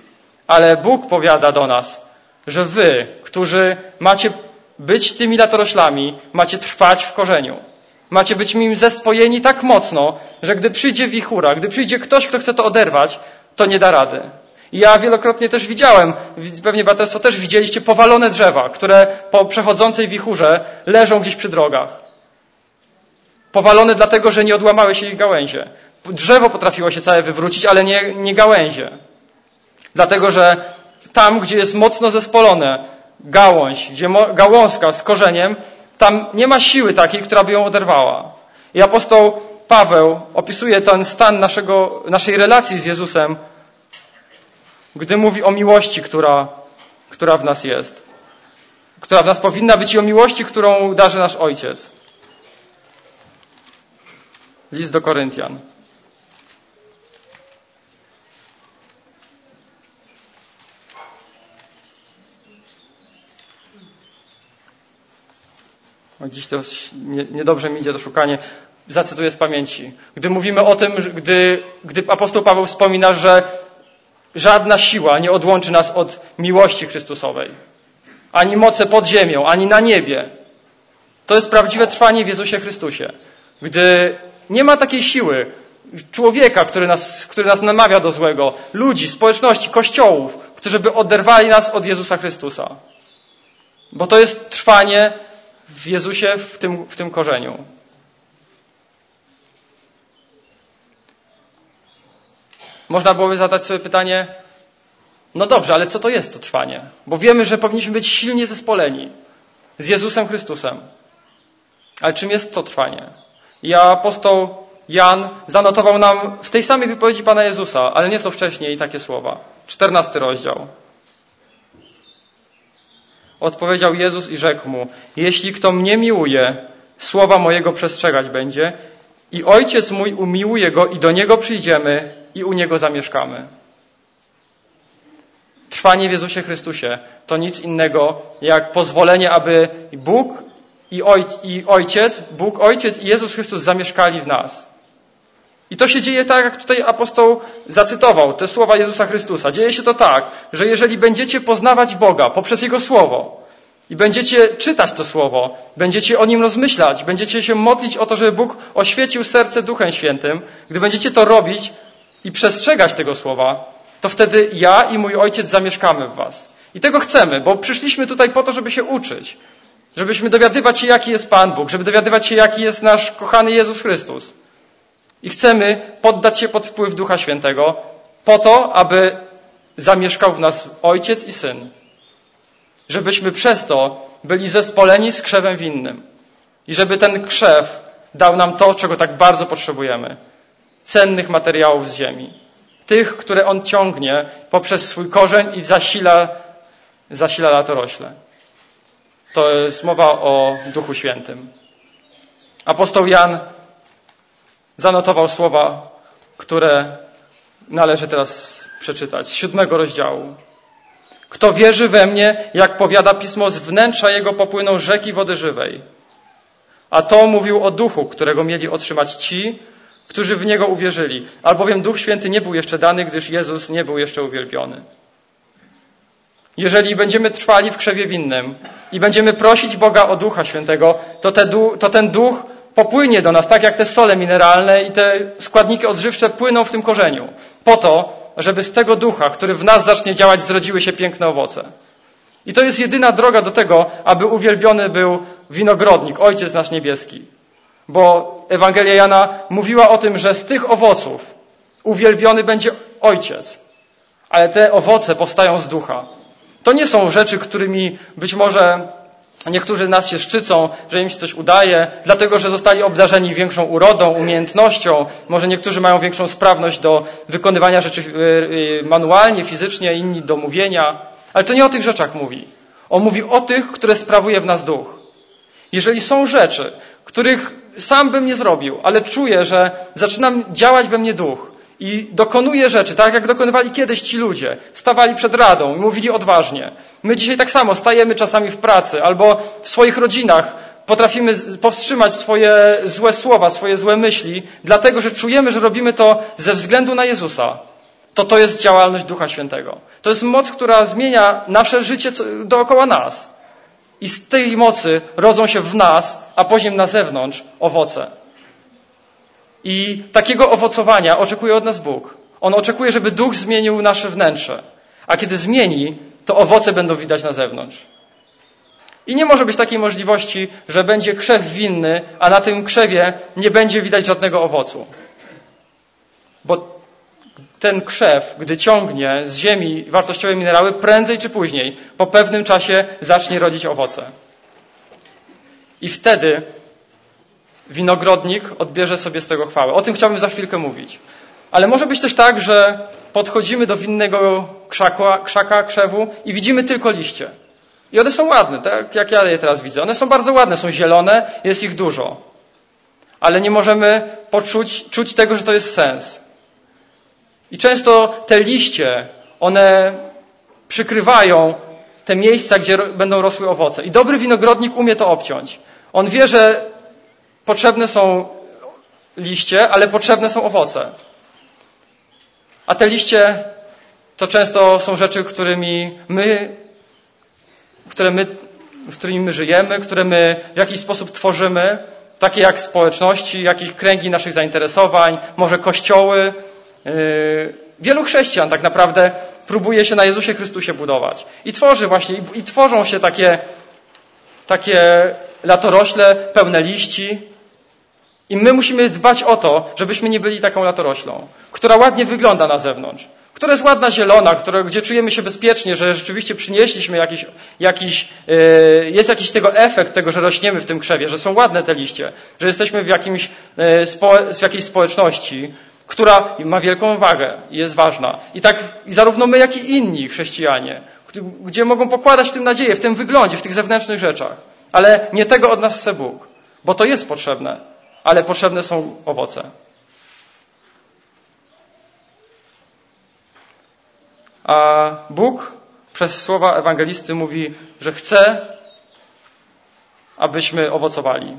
Ale Bóg powiada do nas, że wy, którzy macie być tymi latoroślami, macie trwać w korzeniu. Macie być nim zespojeni tak mocno, że gdy przyjdzie wichura, gdy przyjdzie ktoś, kto chce to oderwać, to nie da rady. I ja wielokrotnie też widziałem, pewnie braterstwo też widzieliście, powalone drzewa, które po przechodzącej wichurze leżą gdzieś przy drogach. Powalone dlatego, że nie odłamały się ich gałęzie. Drzewo potrafiło się całe wywrócić, ale nie gałęzie. Dlatego, że tam, gdzie jest mocno zespolone gałąź, gałązka z korzeniem, tam nie ma siły takiej, która by ją oderwała. I apostoł Paweł opisuje ten stan naszej relacji z Jezusem, gdy mówi o miłości, która w nas jest. Która w nas powinna być i o miłości, którą darzy nasz Ojciec. List do Koryntian. Dziś to niedobrze mi idzie to szukanie. Zacytuję z pamięci. Gdy mówimy o tym, gdy apostoł Paweł wspomina, że żadna siła nie odłączy nas od miłości Chrystusowej. Ani moce pod ziemią, ani na niebie. To jest prawdziwe trwanie w Jezusie Chrystusie. Gdy nie ma takiej siły człowieka, który nas namawia do złego, ludzi, społeczności, kościołów, którzy by oderwali nas od Jezusa Chrystusa. Bo to jest trwanie w Jezusie w tym korzeniu. Można byłoby zadać sobie pytanie, no dobrze, ale co to jest to trwanie? Bo wiemy, że powinniśmy być silnie zespoleni z Jezusem Chrystusem. Ale czym jest to trwanie? I apostoł Jan zanotował nam w tej samej wypowiedzi Pana Jezusa, ale nieco wcześniej takie słowa. 14 rozdział. Odpowiedział Jezus i rzekł mu, jeśli kto mnie miłuje, słowa mojego przestrzegać będzie i Ojciec mój umiłuje go i do Niego przyjdziemy i u Niego zamieszkamy. Trwanie w Jezusie Chrystusie to nic innego jak pozwolenie, aby Bóg Bóg Ojciec i Jezus Chrystus zamieszkali w nas. I to się dzieje tak, jak tutaj apostoł zacytował te słowa Jezusa Chrystusa. Dzieje się to tak, że jeżeli będziecie poznawać Boga poprzez Jego Słowo i będziecie czytać to Słowo, będziecie o Nim rozmyślać, będziecie się modlić o to, żeby Bóg oświecił serce Duchem Świętym, gdy będziecie to robić i przestrzegać tego Słowa, to wtedy ja i mój Ojciec zamieszkamy w was. I tego chcemy, bo przyszliśmy tutaj po to, żeby się uczyć. Żebyśmy dowiadywać się, jaki jest Pan Bóg, żeby dowiadywać się, jaki jest nasz kochany Jezus Chrystus. I chcemy poddać się pod wpływ Ducha Świętego po to, aby zamieszkał w nas Ojciec i Syn. Żebyśmy przez to byli zespoleni z krzewem winnym. I żeby ten krzew dał nam to, czego tak bardzo potrzebujemy. Cennych materiałów z ziemi. Tych, które on ciągnie poprzez swój korzeń i zasila latorośle. To jest mowa o Duchu Świętym. Apostoł Jan zanotował słowa, które należy teraz przeczytać. Z 7 rozdziału. Kto wierzy we mnie, jak powiada Pismo, z wnętrza jego popłyną rzeki wody żywej. A to mówił o Duchu, którego mieli otrzymać ci, którzy w Niego uwierzyli. Albowiem Duch Święty nie był jeszcze dany, gdyż Jezus nie był jeszcze uwielbiony. Jeżeli będziemy trwali w krzewie winnym i będziemy prosić Boga o Ducha Świętego, to ten Duch popłynie do nas, tak jak te sole mineralne i te składniki odżywcze płyną w tym korzeniu. Po to, żeby z tego Ducha, który w nas zacznie działać, zrodziły się piękne owoce. I to jest jedyna droga do tego, aby uwielbiony był winogrodnik, Ojciec nasz niebieski. Bo Ewangelia Jana mówiła o tym, że z tych owoców uwielbiony będzie Ojciec. Ale te owoce powstają z Ducha. To nie są rzeczy, którymi być może niektórzy z nas się szczycą, że im się coś udaje, dlatego że zostali obdarzeni większą urodą, umiejętnością. Może niektórzy mają większą sprawność do wykonywania rzeczy manualnie, fizycznie, inni do mówienia. Ale to nie o tych rzeczach mówi. On mówi o tych, które sprawuje w nas Duch. Jeżeli są rzeczy, których sam bym nie zrobił, ale czuję, że zaczynam działać we mnie Duch i dokonuję rzeczy, tak jak dokonywali kiedyś ci ludzie. Stawali przed radą i mówili odważnie. My dzisiaj tak samo stajemy czasami w pracy albo w swoich rodzinach potrafimy powstrzymać swoje złe słowa, swoje złe myśli, dlatego że czujemy, że robimy to ze względu na Jezusa. to jest działalność Ducha Świętego. To jest moc, która zmienia nasze życie dookoła nas. I z tej mocy rodzą się w nas, a później na zewnątrz owoce. I takiego owocowania oczekuje od nas Bóg. On oczekuje, żeby Duch zmienił nasze wnętrze. A kiedy zmieni, to owoce będą widać na zewnątrz. I nie może być takiej możliwości, że będzie krzew winny, a na tym krzewie nie będzie widać żadnego owocu. Bo ten krzew, gdy ciągnie z ziemi wartościowe minerały, prędzej czy później, po pewnym czasie zacznie rodzić owoce. I wtedy winogrodnik odbierze sobie z tego chwałę. O tym chciałbym za chwilkę mówić. Ale może być też tak, że podchodzimy do winnego krzaka, krzewu i widzimy tylko liście. I one są ładne, tak jak ja je teraz widzę. One są bardzo ładne, są zielone, jest ich dużo. Ale nie możemy czuć tego, że to jest sens. I często te liście, one przykrywają te miejsca, gdzie będą rosły owoce. I dobry winogrodnik umie to obciąć. On wie, że potrzebne są liście, ale potrzebne są owoce. A te liście to często są rzeczy, z którymi my żyjemy, które my w jakiś sposób tworzymy, takie jak społeczności, jakieś kręgi naszych zainteresowań, może kościoły. Wielu chrześcijan tak naprawdę próbuje się na Jezusie Chrystusie budować. I tworzą się takie latorośle pełne liści. I my musimy dbać o to, żebyśmy nie byli taką latoroślą, która ładnie wygląda na zewnątrz, która jest ładna, zielona, gdzie czujemy się bezpiecznie, że rzeczywiście przynieśliśmy jest jakiś tego efekt tego, że rośniemy w tym krzewie, że są ładne te liście, że jesteśmy w jakiejś społeczności, która ma wielką wagę i jest ważna. I zarówno my, jak i inni chrześcijanie, gdzie mogą pokładać w tym nadzieję, w tym wyglądzie, w tych zewnętrznych rzeczach. Ale nie tego od nas chce Bóg, bo to jest potrzebne, ale potrzebne są owoce. A Bóg przez słowa ewangelisty mówi, że chce, abyśmy owocowali.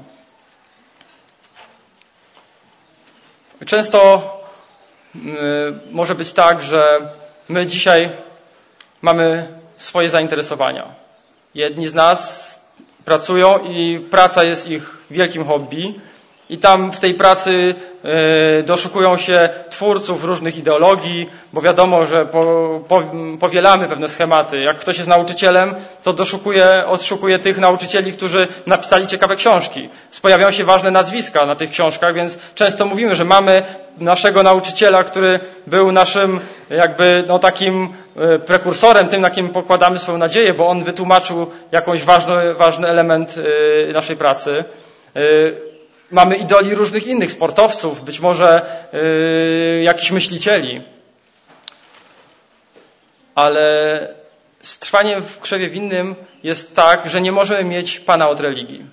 Często może być tak, że my dzisiaj mamy swoje zainteresowania. Jedni z nas pracują i praca jest ich wielkim hobby. I tam w tej pracy doszukują się twórców różnych ideologii, bo wiadomo, że powielamy pewne schematy. Jak ktoś jest nauczycielem, to odszukuje tych nauczycieli, którzy napisali ciekawe książki. Pojawiają się ważne nazwiska na tych książkach, więc często mówimy, że mamy naszego nauczyciela, który był naszym takim prekursorem, tym, na kim pokładamy swoją nadzieję, bo on wytłumaczył jakiś ważny element naszej pracy. Mamy idoli różnych innych sportowców, być może jakichś myślicieli. Ale z trwaniem w krzewie winnym jest tak, że nie możemy mieć Pana od religii.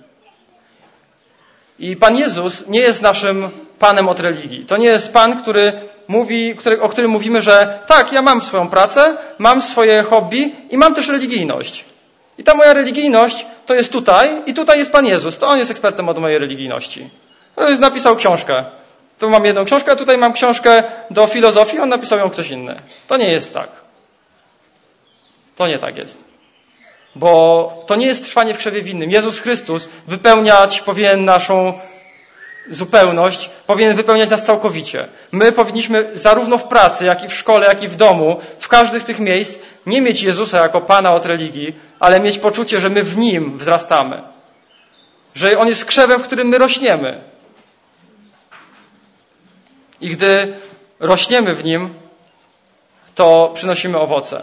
I Pan Jezus nie jest naszym Panem od religii. To nie jest Pan, o którym mówimy, że tak, ja mam swoją pracę, mam swoje hobby i mam też religijność. I ta moja religijność to jest tutaj i tutaj jest Pan Jezus. To On jest ekspertem od mojej religijności. On napisał książkę. Tu mam jedną książkę, a tutaj mam książkę do filozofii, on napisał ją ktoś inny. To nie jest tak. To nie tak jest. Bo to nie jest trwanie w krzewie winnym. Jezus Chrystus wypełniać powinien naszą zupełność, powinien wypełniać nas całkowicie. My powinniśmy zarówno w pracy, jak i w szkole, jak i w domu, w każdym z tych miejsc nie mieć Jezusa jako Pana od religii, ale mieć poczucie, że my w Nim wzrastamy. Że On jest krzewem, w którym my rośniemy. I gdy rośniemy w Nim, to przynosimy owoce.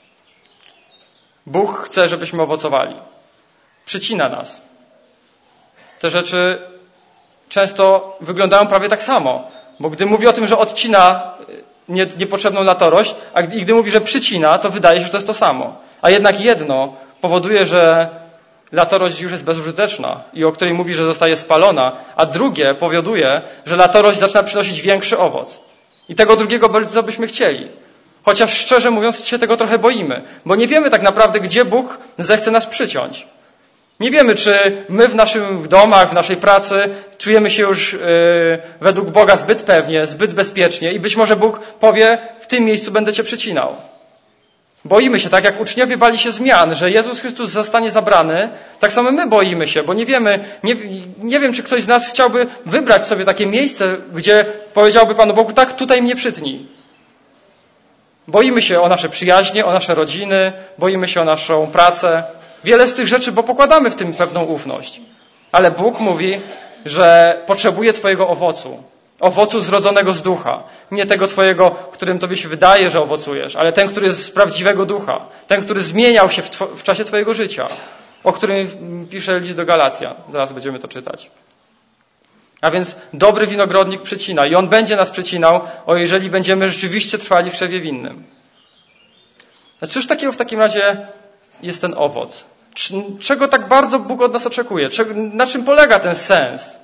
Bóg chce, żebyśmy owocowali. Przycina nas. Te rzeczy często wyglądają prawie tak samo. Bo gdy mówi o tym, że odcina niepotrzebną latorość, i gdy mówi, że przycina, to wydaje się, że to jest to samo. A jednak jedno powoduje, że latorość już jest bezużyteczna i o której mówi, że zostaje spalona, a drugie powoduje, że latorość zaczyna przynosić większy owoc. I tego drugiego bardzo byśmy chcieli. Chociaż szczerze mówiąc się tego trochę boimy, bo nie wiemy tak naprawdę, gdzie Bóg zechce nas przyciąć. Nie wiemy, czy my w naszych domach, w naszej pracy czujemy się już według Boga zbyt pewnie, zbyt bezpiecznie i być może Bóg powie, w tym miejscu będę cię przecinał. Boimy się, tak jak uczniowie bali się zmian, że Jezus Chrystus zostanie zabrany, tak samo my boimy się, bo nie wiemy, nie wiem, czy ktoś z nas chciałby wybrać sobie takie miejsce, gdzie powiedziałby Panu Bogu, tak, tutaj mnie przytnij. Boimy się o nasze przyjaźnie, o nasze rodziny, boimy się o naszą pracę. Wiele z tych rzeczy, bo pokładamy w tym pewną ufność. Ale Bóg mówi, że potrzebuje twojego owocu. Owocu zrodzonego z ducha. Nie tego twojego, którym tobie się wydaje, że owocujesz, ale ten, który jest z prawdziwego ducha. Ten, który zmieniał się w czasie twojego życia. O którym pisze list do Galacjan. Zaraz będziemy to czytać. A więc dobry winogrodnik przecina. I on będzie nas przecinał, jeżeli będziemy rzeczywiście trwali w krzewie winnym. A cóż takiego w takim razie jest ten owoc? Czego tak bardzo Bóg od nas oczekuje? Na czym polega ten sens?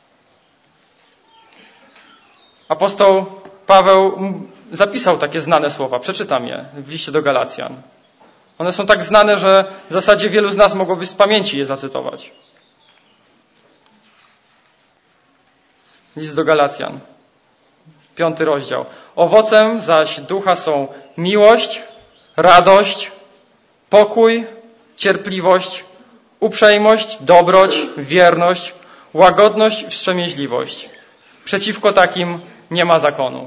Apostoł Paweł zapisał takie znane słowa. Przeczytam je w liście do Galacjan. One są tak znane, że w zasadzie wielu z nas mogłoby z pamięci je zacytować. List do Galacjan, 5 rozdział. Owocem zaś ducha są miłość, radość, pokój, cierpliwość, uprzejmość, dobroć, wierność, łagodność, wstrzemięźliwość. Przeciwko takim nie ma zakonu.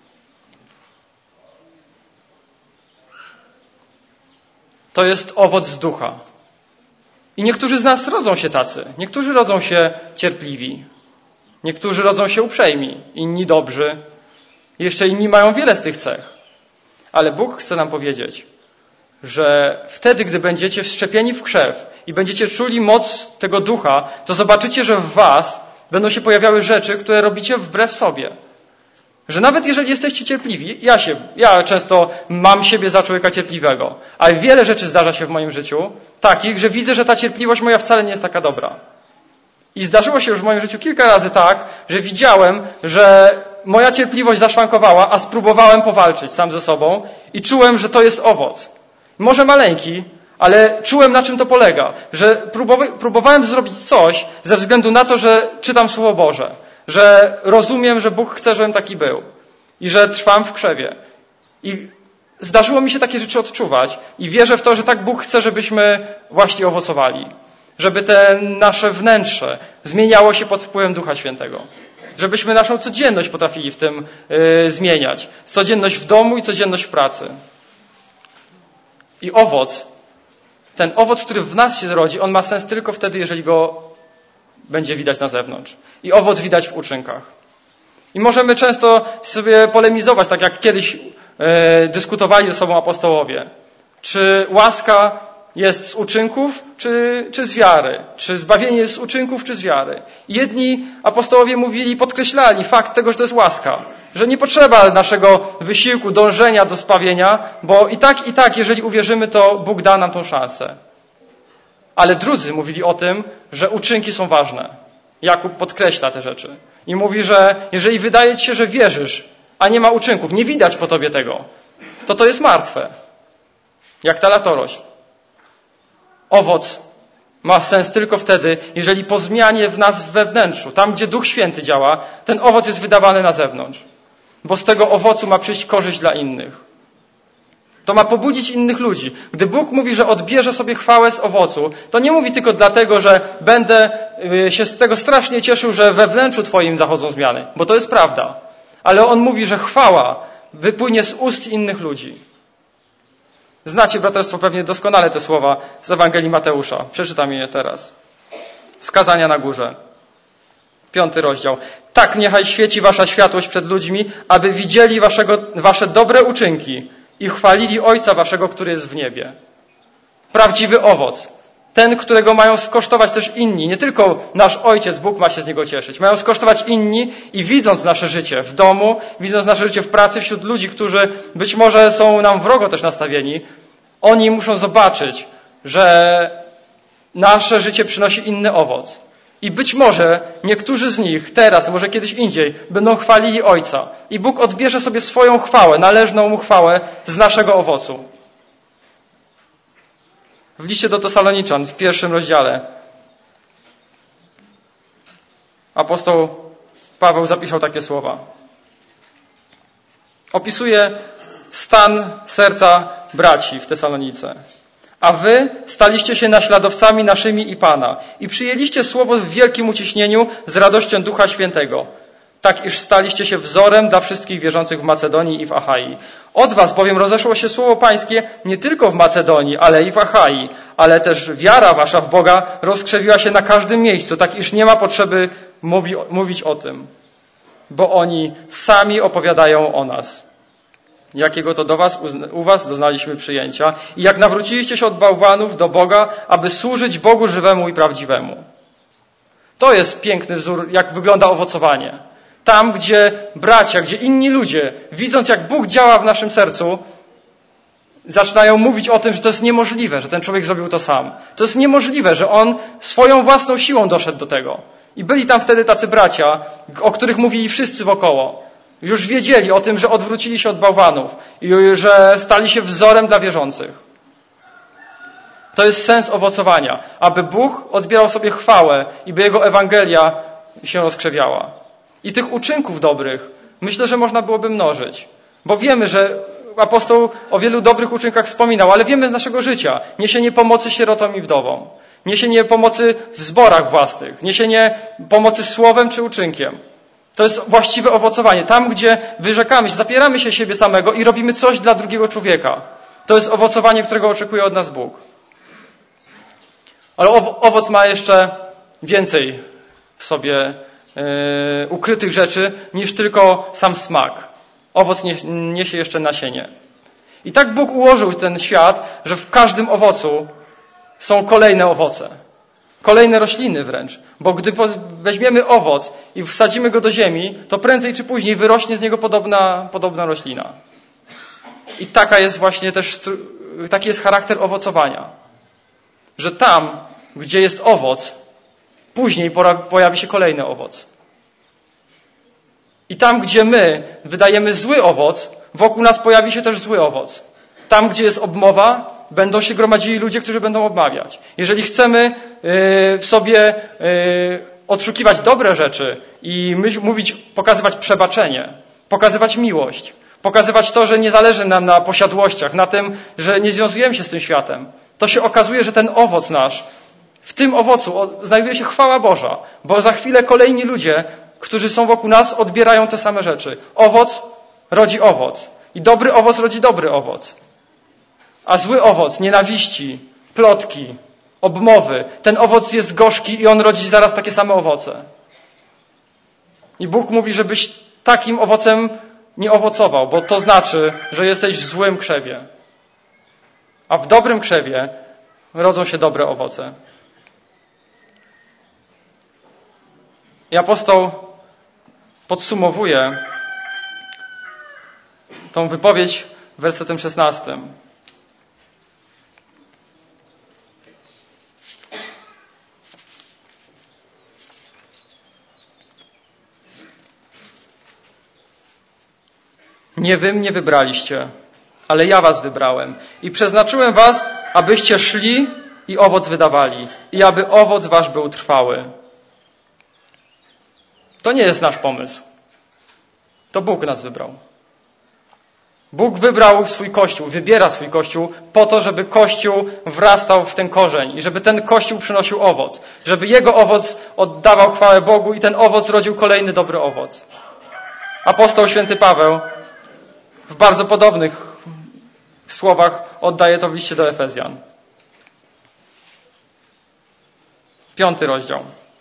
To jest owoc z ducha. I niektórzy z nas rodzą się tacy. Niektórzy rodzą się cierpliwi. Niektórzy rodzą się uprzejmi. Inni dobrzy. Jeszcze inni mają wiele z tych cech. Ale Bóg chce nam powiedzieć, że wtedy, gdy będziecie wszczepieni w krzew i będziecie czuli moc tego ducha, to zobaczycie, że w was będą się pojawiały rzeczy, które robicie wbrew sobie. Że nawet jeżeli jesteście cierpliwi, ja często mam siebie za człowieka cierpliwego, ale wiele rzeczy zdarza się w moim życiu, takich, że widzę, że ta cierpliwość moja wcale nie jest taka dobra. I zdarzyło się już w moim życiu kilka razy tak, że widziałem, że moja cierpliwość zaszwankowała, a spróbowałem powalczyć sam ze sobą i czułem, że to jest owoc. Może maleńki, ale czułem, na czym to polega. Że próbowałem zrobić coś ze względu na to, że czytam Słowo Boże. Że rozumiem, że Bóg chce, żebym taki był. I że trwam w krzewie. I zdarzyło mi się takie rzeczy odczuwać. I wierzę w to, że tak Bóg chce, żebyśmy właśnie owocowali. Żeby te nasze wnętrze zmieniało się pod wpływem Ducha Świętego. Żebyśmy naszą codzienność potrafili w tym zmieniać. Codzienność w domu i codzienność w pracy. I ten owoc, który w nas się zrodzi, on ma sens tylko wtedy, jeżeli go będzie widać na zewnątrz. I owoc widać w uczynkach. I możemy często sobie polemizować, tak jak kiedyś dyskutowali ze sobą apostołowie. Czy łaska jest z uczynków, czy z wiary? Czy zbawienie jest z uczynków, czy z wiary? I jedni apostołowie mówili, podkreślali fakt tego, że to jest łaska. Że nie potrzeba naszego wysiłku, dążenia do zbawienia, bo i tak, jeżeli uwierzymy, to Bóg da nam tą szansę. Ale drudzy mówili o tym, że uczynki są ważne. Jakub podkreśla te rzeczy. I mówi, że jeżeli wydaje ci się, że wierzysz, a nie ma uczynków, nie widać po tobie tego, to jest martwe. Jak ta latorośl. Owoc ma sens tylko wtedy, jeżeli po zmianie w nas we wnętrzu, tam gdzie Duch Święty działa, ten owoc jest wydawany na zewnątrz. Bo z tego owocu ma przyjść korzyść dla innych. To ma pobudzić innych ludzi. Gdy Bóg mówi, że odbierze sobie chwałę z owocu, to nie mówi tylko dlatego, że będę się z tego strasznie cieszył, że we wnętrzu twoim zachodzą zmiany. Bo to jest prawda. Ale On mówi, że chwała wypłynie z ust innych ludzi. Znacie, braterstwo, pewnie doskonale te słowa z Ewangelii Mateusza. Przeczytam je teraz. Z Kazania na górze. 5 rozdział. Tak niechaj świeci wasza światłość przed ludźmi, aby widzieli wasze dobre uczynki i chwalili Ojca waszego, który jest w niebie. Prawdziwy owoc. Ten, którego mają skosztować też inni. Nie tylko nasz Ojciec, Bóg ma się z niego cieszyć. Mają skosztować inni i widząc nasze życie w domu, widząc nasze życie w pracy, wśród ludzi, którzy być może są nam wrogo też nastawieni, oni muszą zobaczyć, że nasze życie przynosi inny owoc. I być może niektórzy z nich teraz, może kiedyś indziej, będą chwalili Ojca. I Bóg odbierze sobie swoją chwałę, należną Mu chwałę z naszego owocu. w liście do Tesaloniczan w 1 rozdziale apostoł Paweł zapisał takie słowa. Opisuje stan serca braci w Tesalonice. A wy staliście się naśladowcami naszymi i Pana i przyjęliście słowo w wielkim uciśnieniu z radością Ducha Świętego, tak iż staliście się wzorem dla wszystkich wierzących w Macedonii i w Achai. Od was bowiem rozeszło się słowo Pańskie nie tylko w Macedonii, ale i w Achai, ale też wiara wasza w Boga rozkrzewiła się na każdym miejscu, tak iż nie ma potrzeby mówić o tym, bo oni sami opowiadają o nas. Jakiego to u was doznaliśmy przyjęcia i jak nawróciliście się od bałwanów do Boga, aby służyć Bogu żywemu i prawdziwemu. To jest piękny wzór, jak wygląda owocowanie. Tam, gdzie bracia, gdzie inni ludzie, widząc jak Bóg działa w naszym sercu, zaczynają mówić o tym, że to jest niemożliwe, że ten człowiek zrobił to sam. To jest niemożliwe, że on swoją własną siłą doszedł do tego. I byli tam wtedy tacy bracia, o których mówili wszyscy wokoło. Już wiedzieli o tym, że odwrócili się od bałwanów i że stali się wzorem dla wierzących. To jest sens owocowania, aby Bóg odbierał sobie chwałę i by Jego Ewangelia się rozkrzewiała. I tych uczynków dobrych myślę, że można byłoby mnożyć. Bo wiemy, że apostoł o wielu dobrych uczynkach wspominał, ale wiemy z naszego życia. Niesienie pomocy sierotom i wdowom. Niesienie pomocy w zborach własnych. Niesienie pomocy słowem czy uczynkiem. To jest właściwe owocowanie. Tam, gdzie wyrzekamy się, zapieramy się siebie samego i robimy coś dla drugiego człowieka. To jest owocowanie, którego oczekuje od nas Bóg. Ale owoc ma jeszcze więcej w sobie ukrytych rzeczy niż tylko sam smak. Owoc niesie jeszcze nasienie. I tak Bóg ułożył ten świat, że w każdym owocu są kolejne owoce. Kolejne rośliny wręcz. Bo gdy weźmiemy owoc i wsadzimy go do ziemi, to prędzej czy później wyrośnie z niego podobna roślina. I taka jest właśnie też, taki jest charakter owocowania. Że tam, gdzie jest owoc, później pojawi się kolejny owoc. I tam, gdzie my wydajemy zły owoc, wokół nas pojawi się też zły owoc. Tam, gdzie jest obmowa, będą się gromadzili ludzie, którzy będą obmawiać. Jeżeli chcemy w sobie odszukiwać dobre rzeczy i pokazywać przebaczenie, pokazywać miłość, pokazywać to, że nie zależy nam na posiadłościach, na tym, że nie związujemy się z tym światem, to się okazuje, że ten owoc nasz, w tym owocu znajduje się chwała Boża, bo za chwilę kolejni ludzie, którzy są wokół nas, odbierają te same rzeczy. Owoc rodzi owoc. I dobry owoc rodzi dobry owoc. A zły owoc nienawiści, plotki, obmowy, ten owoc jest gorzki i on rodzi zaraz takie same owoce. I Bóg mówi, żebyś takim owocem nie owocował, bo to znaczy, że jesteś w złym krzewie. A w dobrym krzewie rodzą się dobre owoce. I apostoł podsumowuje tą wypowiedź wersetem 16. Nie wy mnie wybraliście, ale ja was wybrałem i przeznaczyłem was, abyście szli i owoc wydawali i aby owoc wasz był trwały. To nie jest nasz pomysł. To Bóg nas wybrał. Bóg wybrał swój Kościół, wybiera swój Kościół po to, żeby Kościół wrastał w ten korzeń i żeby ten Kościół przynosił owoc. Żeby jego owoc oddawał chwałę Bogu i ten owoc rodził kolejny dobry owoc. Apostoł święty Paweł w bardzo podobnych słowach oddaje to w liście do Efezjan. 5 rozdział.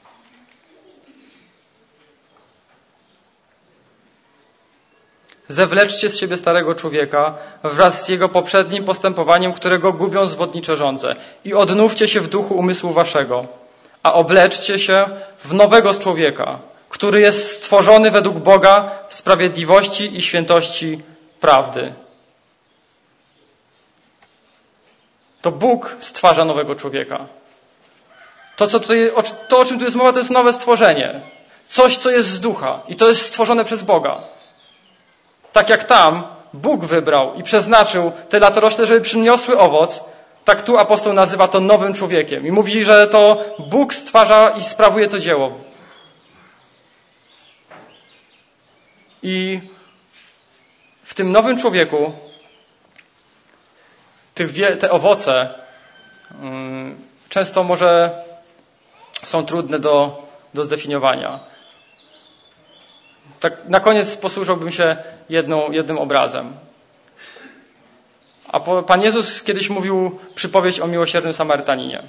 Zewleczcie z siebie starego człowieka wraz z jego poprzednim postępowaniem, którego gubią zwodnicze żądze i odnówcie się w duchu umysłu waszego, a obleczcie się w nowego człowieka, który jest stworzony według Boga w sprawiedliwości i świętości prawdy. To Bóg stwarza nowego człowieka. To, o czym tu jest mowa, to jest nowe stworzenie. Coś, co jest z ducha i to jest stworzone przez Boga. Tak jak tam Bóg wybrał i przeznaczył te latorośle, żeby przyniosły owoc, Tak tu apostoł nazywa to nowym człowiekiem i mówi, że to Bóg stwarza i sprawuje to dzieło. I w tym nowym człowieku te owoce często może są trudne do zdefiniowania. Tak na koniec posłużyłbym się jednym obrazem. A Pan Jezus kiedyś mówił przypowieść o miłosiernym Samarytaninie.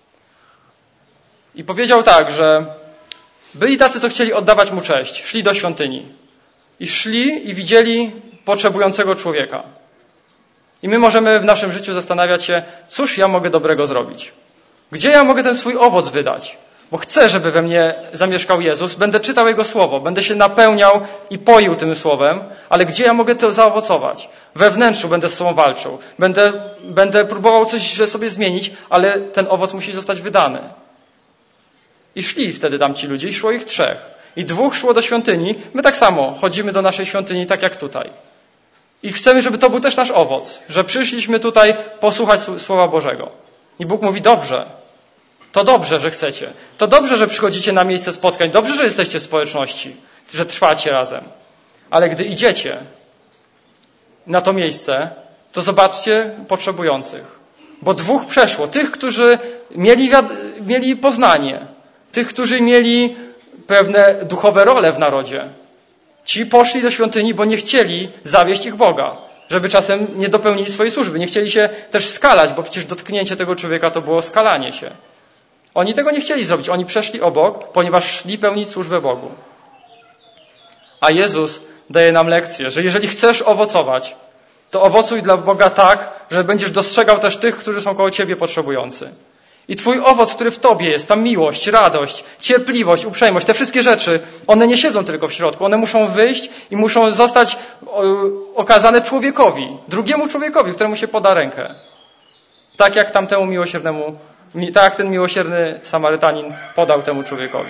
I powiedział tak, że byli tacy, co chcieli oddawać mu cześć. Szli do świątyni. I szli i widzieli potrzebującego człowieka. I my możemy w naszym życiu zastanawiać się, cóż ja mogę dobrego zrobić? Gdzie ja mogę ten swój owoc wydać? Bo chcę, żeby we mnie zamieszkał Jezus, będę czytał Jego Słowo, będę się napełniał i poił tym Słowem, ale gdzie ja mogę to zaowocować? We wnętrzu będę z sobą walczył, będę próbował coś sobie zmienić, ale ten owoc musi zostać wydany. I szli wtedy tamci ludzie, i szło ich 3. I 2 szło do świątyni, my tak samo chodzimy do naszej świątyni, tak jak tutaj. I chcemy, żeby to był też nasz owoc, że przyszliśmy tutaj posłuchać Słowa Bożego. I Bóg mówi, dobrze, to dobrze, że chcecie. To dobrze, że przychodzicie na miejsce spotkań. Dobrze, że jesteście w społeczności, że trwacie razem. Ale gdy idziecie na to miejsce, to zobaczcie potrzebujących. Bo 2 przeszło. Tych, którzy mieli poznanie. Tych, którzy mieli pewne duchowe role w narodzie. Ci poszli do świątyni, bo nie chcieli zawieść ich Boga. Żeby czasem nie dopełnili swojej służby. Nie chcieli się też skalać, bo przecież dotknięcie tego człowieka to było skalanie się. Oni tego nie chcieli zrobić. Oni przeszli obok, ponieważ szli pełnić służbę Bogu. A Jezus daje nam lekcję, że jeżeli chcesz owocować, to owocuj dla Boga tak, że będziesz dostrzegał też tych, którzy są koło ciebie potrzebujący. I twój owoc, który w tobie jest, ta miłość, radość, cierpliwość, uprzejmość, te wszystkie rzeczy, one nie siedzą tylko w środku. One muszą wyjść i muszą zostać okazane człowiekowi, drugiemu człowiekowi, któremu się poda rękę. Tak jak ten miłosierny Samarytanin podał temu człowiekowi.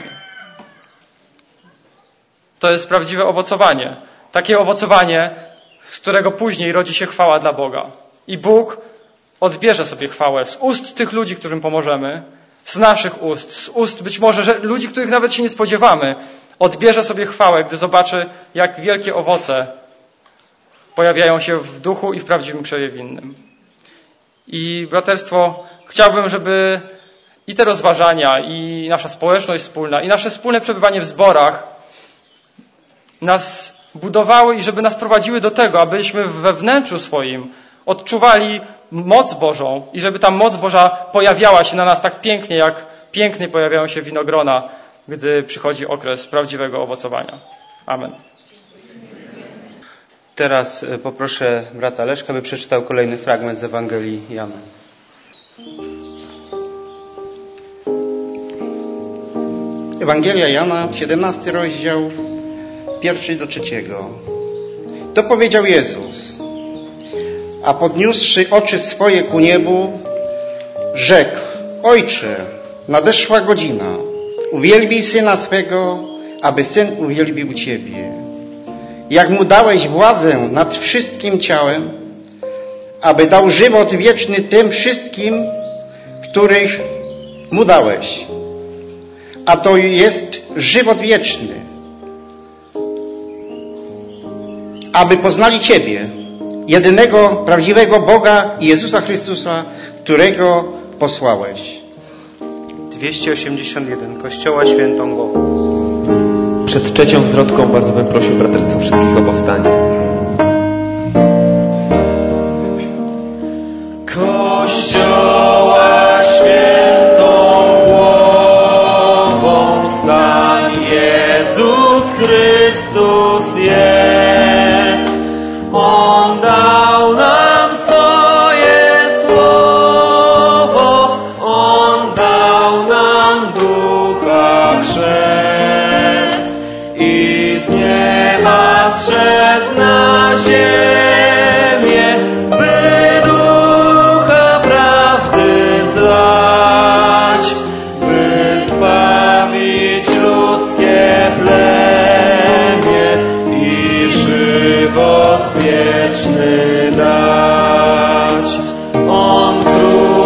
To jest prawdziwe owocowanie. Takie owocowanie, z którego później rodzi się chwała dla Boga. I Bóg odbierze sobie chwałę z ust tych ludzi, którym pomożemy, z naszych ust, z ust być może ludzi, których nawet się nie spodziewamy, odbierze sobie chwałę, gdy zobaczy, jak wielkie owoce pojawiają się w duchu i w prawdziwym krzewie winnym. I braterstwo, chciałbym, żeby i te rozważania, i nasza społeczność wspólna, i nasze wspólne przebywanie w zborach nas budowały i żeby nas prowadziły do tego, abyśmy we wnętrzu swoim odczuwali moc Bożą i żeby ta moc Boża pojawiała się na nas tak pięknie, jak pięknie pojawiają się winogrona, gdy przychodzi okres prawdziwego owocowania. Amen. Teraz poproszę brata Leszka, by przeczytał kolejny fragment z Ewangelii Jana. Ewangelia Jana, 17 rozdział, 1-3. To powiedział Jezus, a podniósłszy oczy swoje ku niebu, rzekł: Ojcze, nadeszła godzina, uwielbij Syna swego, aby Syn uwielbił Ciebie. Jak Mu dałeś władzę nad wszystkim ciałem, aby dał żywot wieczny tym wszystkim, których Mu dałeś. A to jest żywot wieczny, aby poznali Ciebie, jedynego prawdziwego Boga i Jezusa Chrystusa, którego posłałeś. 281. Kościoła Świętą Bogu. Przed 3. zwrotką bardzo bym prosił braterstwo wszystkich o powstanie. Kościoła Świętą głową stań, Jezus Chrystus jest. On dał nam swoje słowo, On dał nam Ducha chrzest i z nieba zszedł na ziemię, by Ducha prawdy zlać, by zbawić ludzkie plemię i żywot wieczny dać. On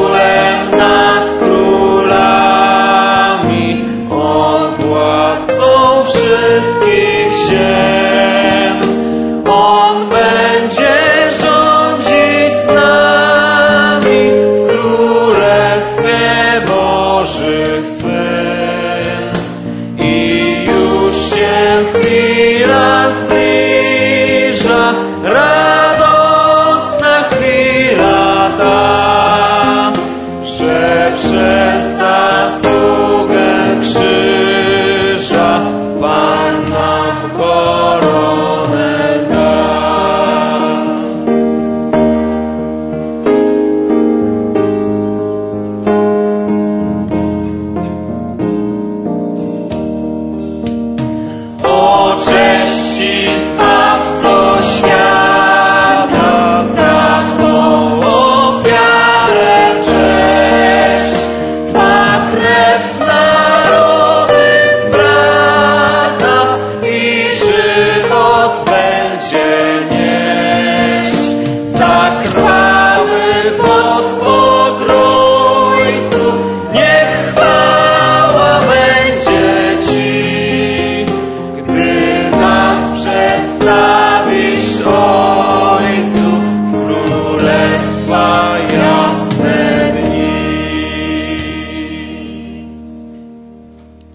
Daje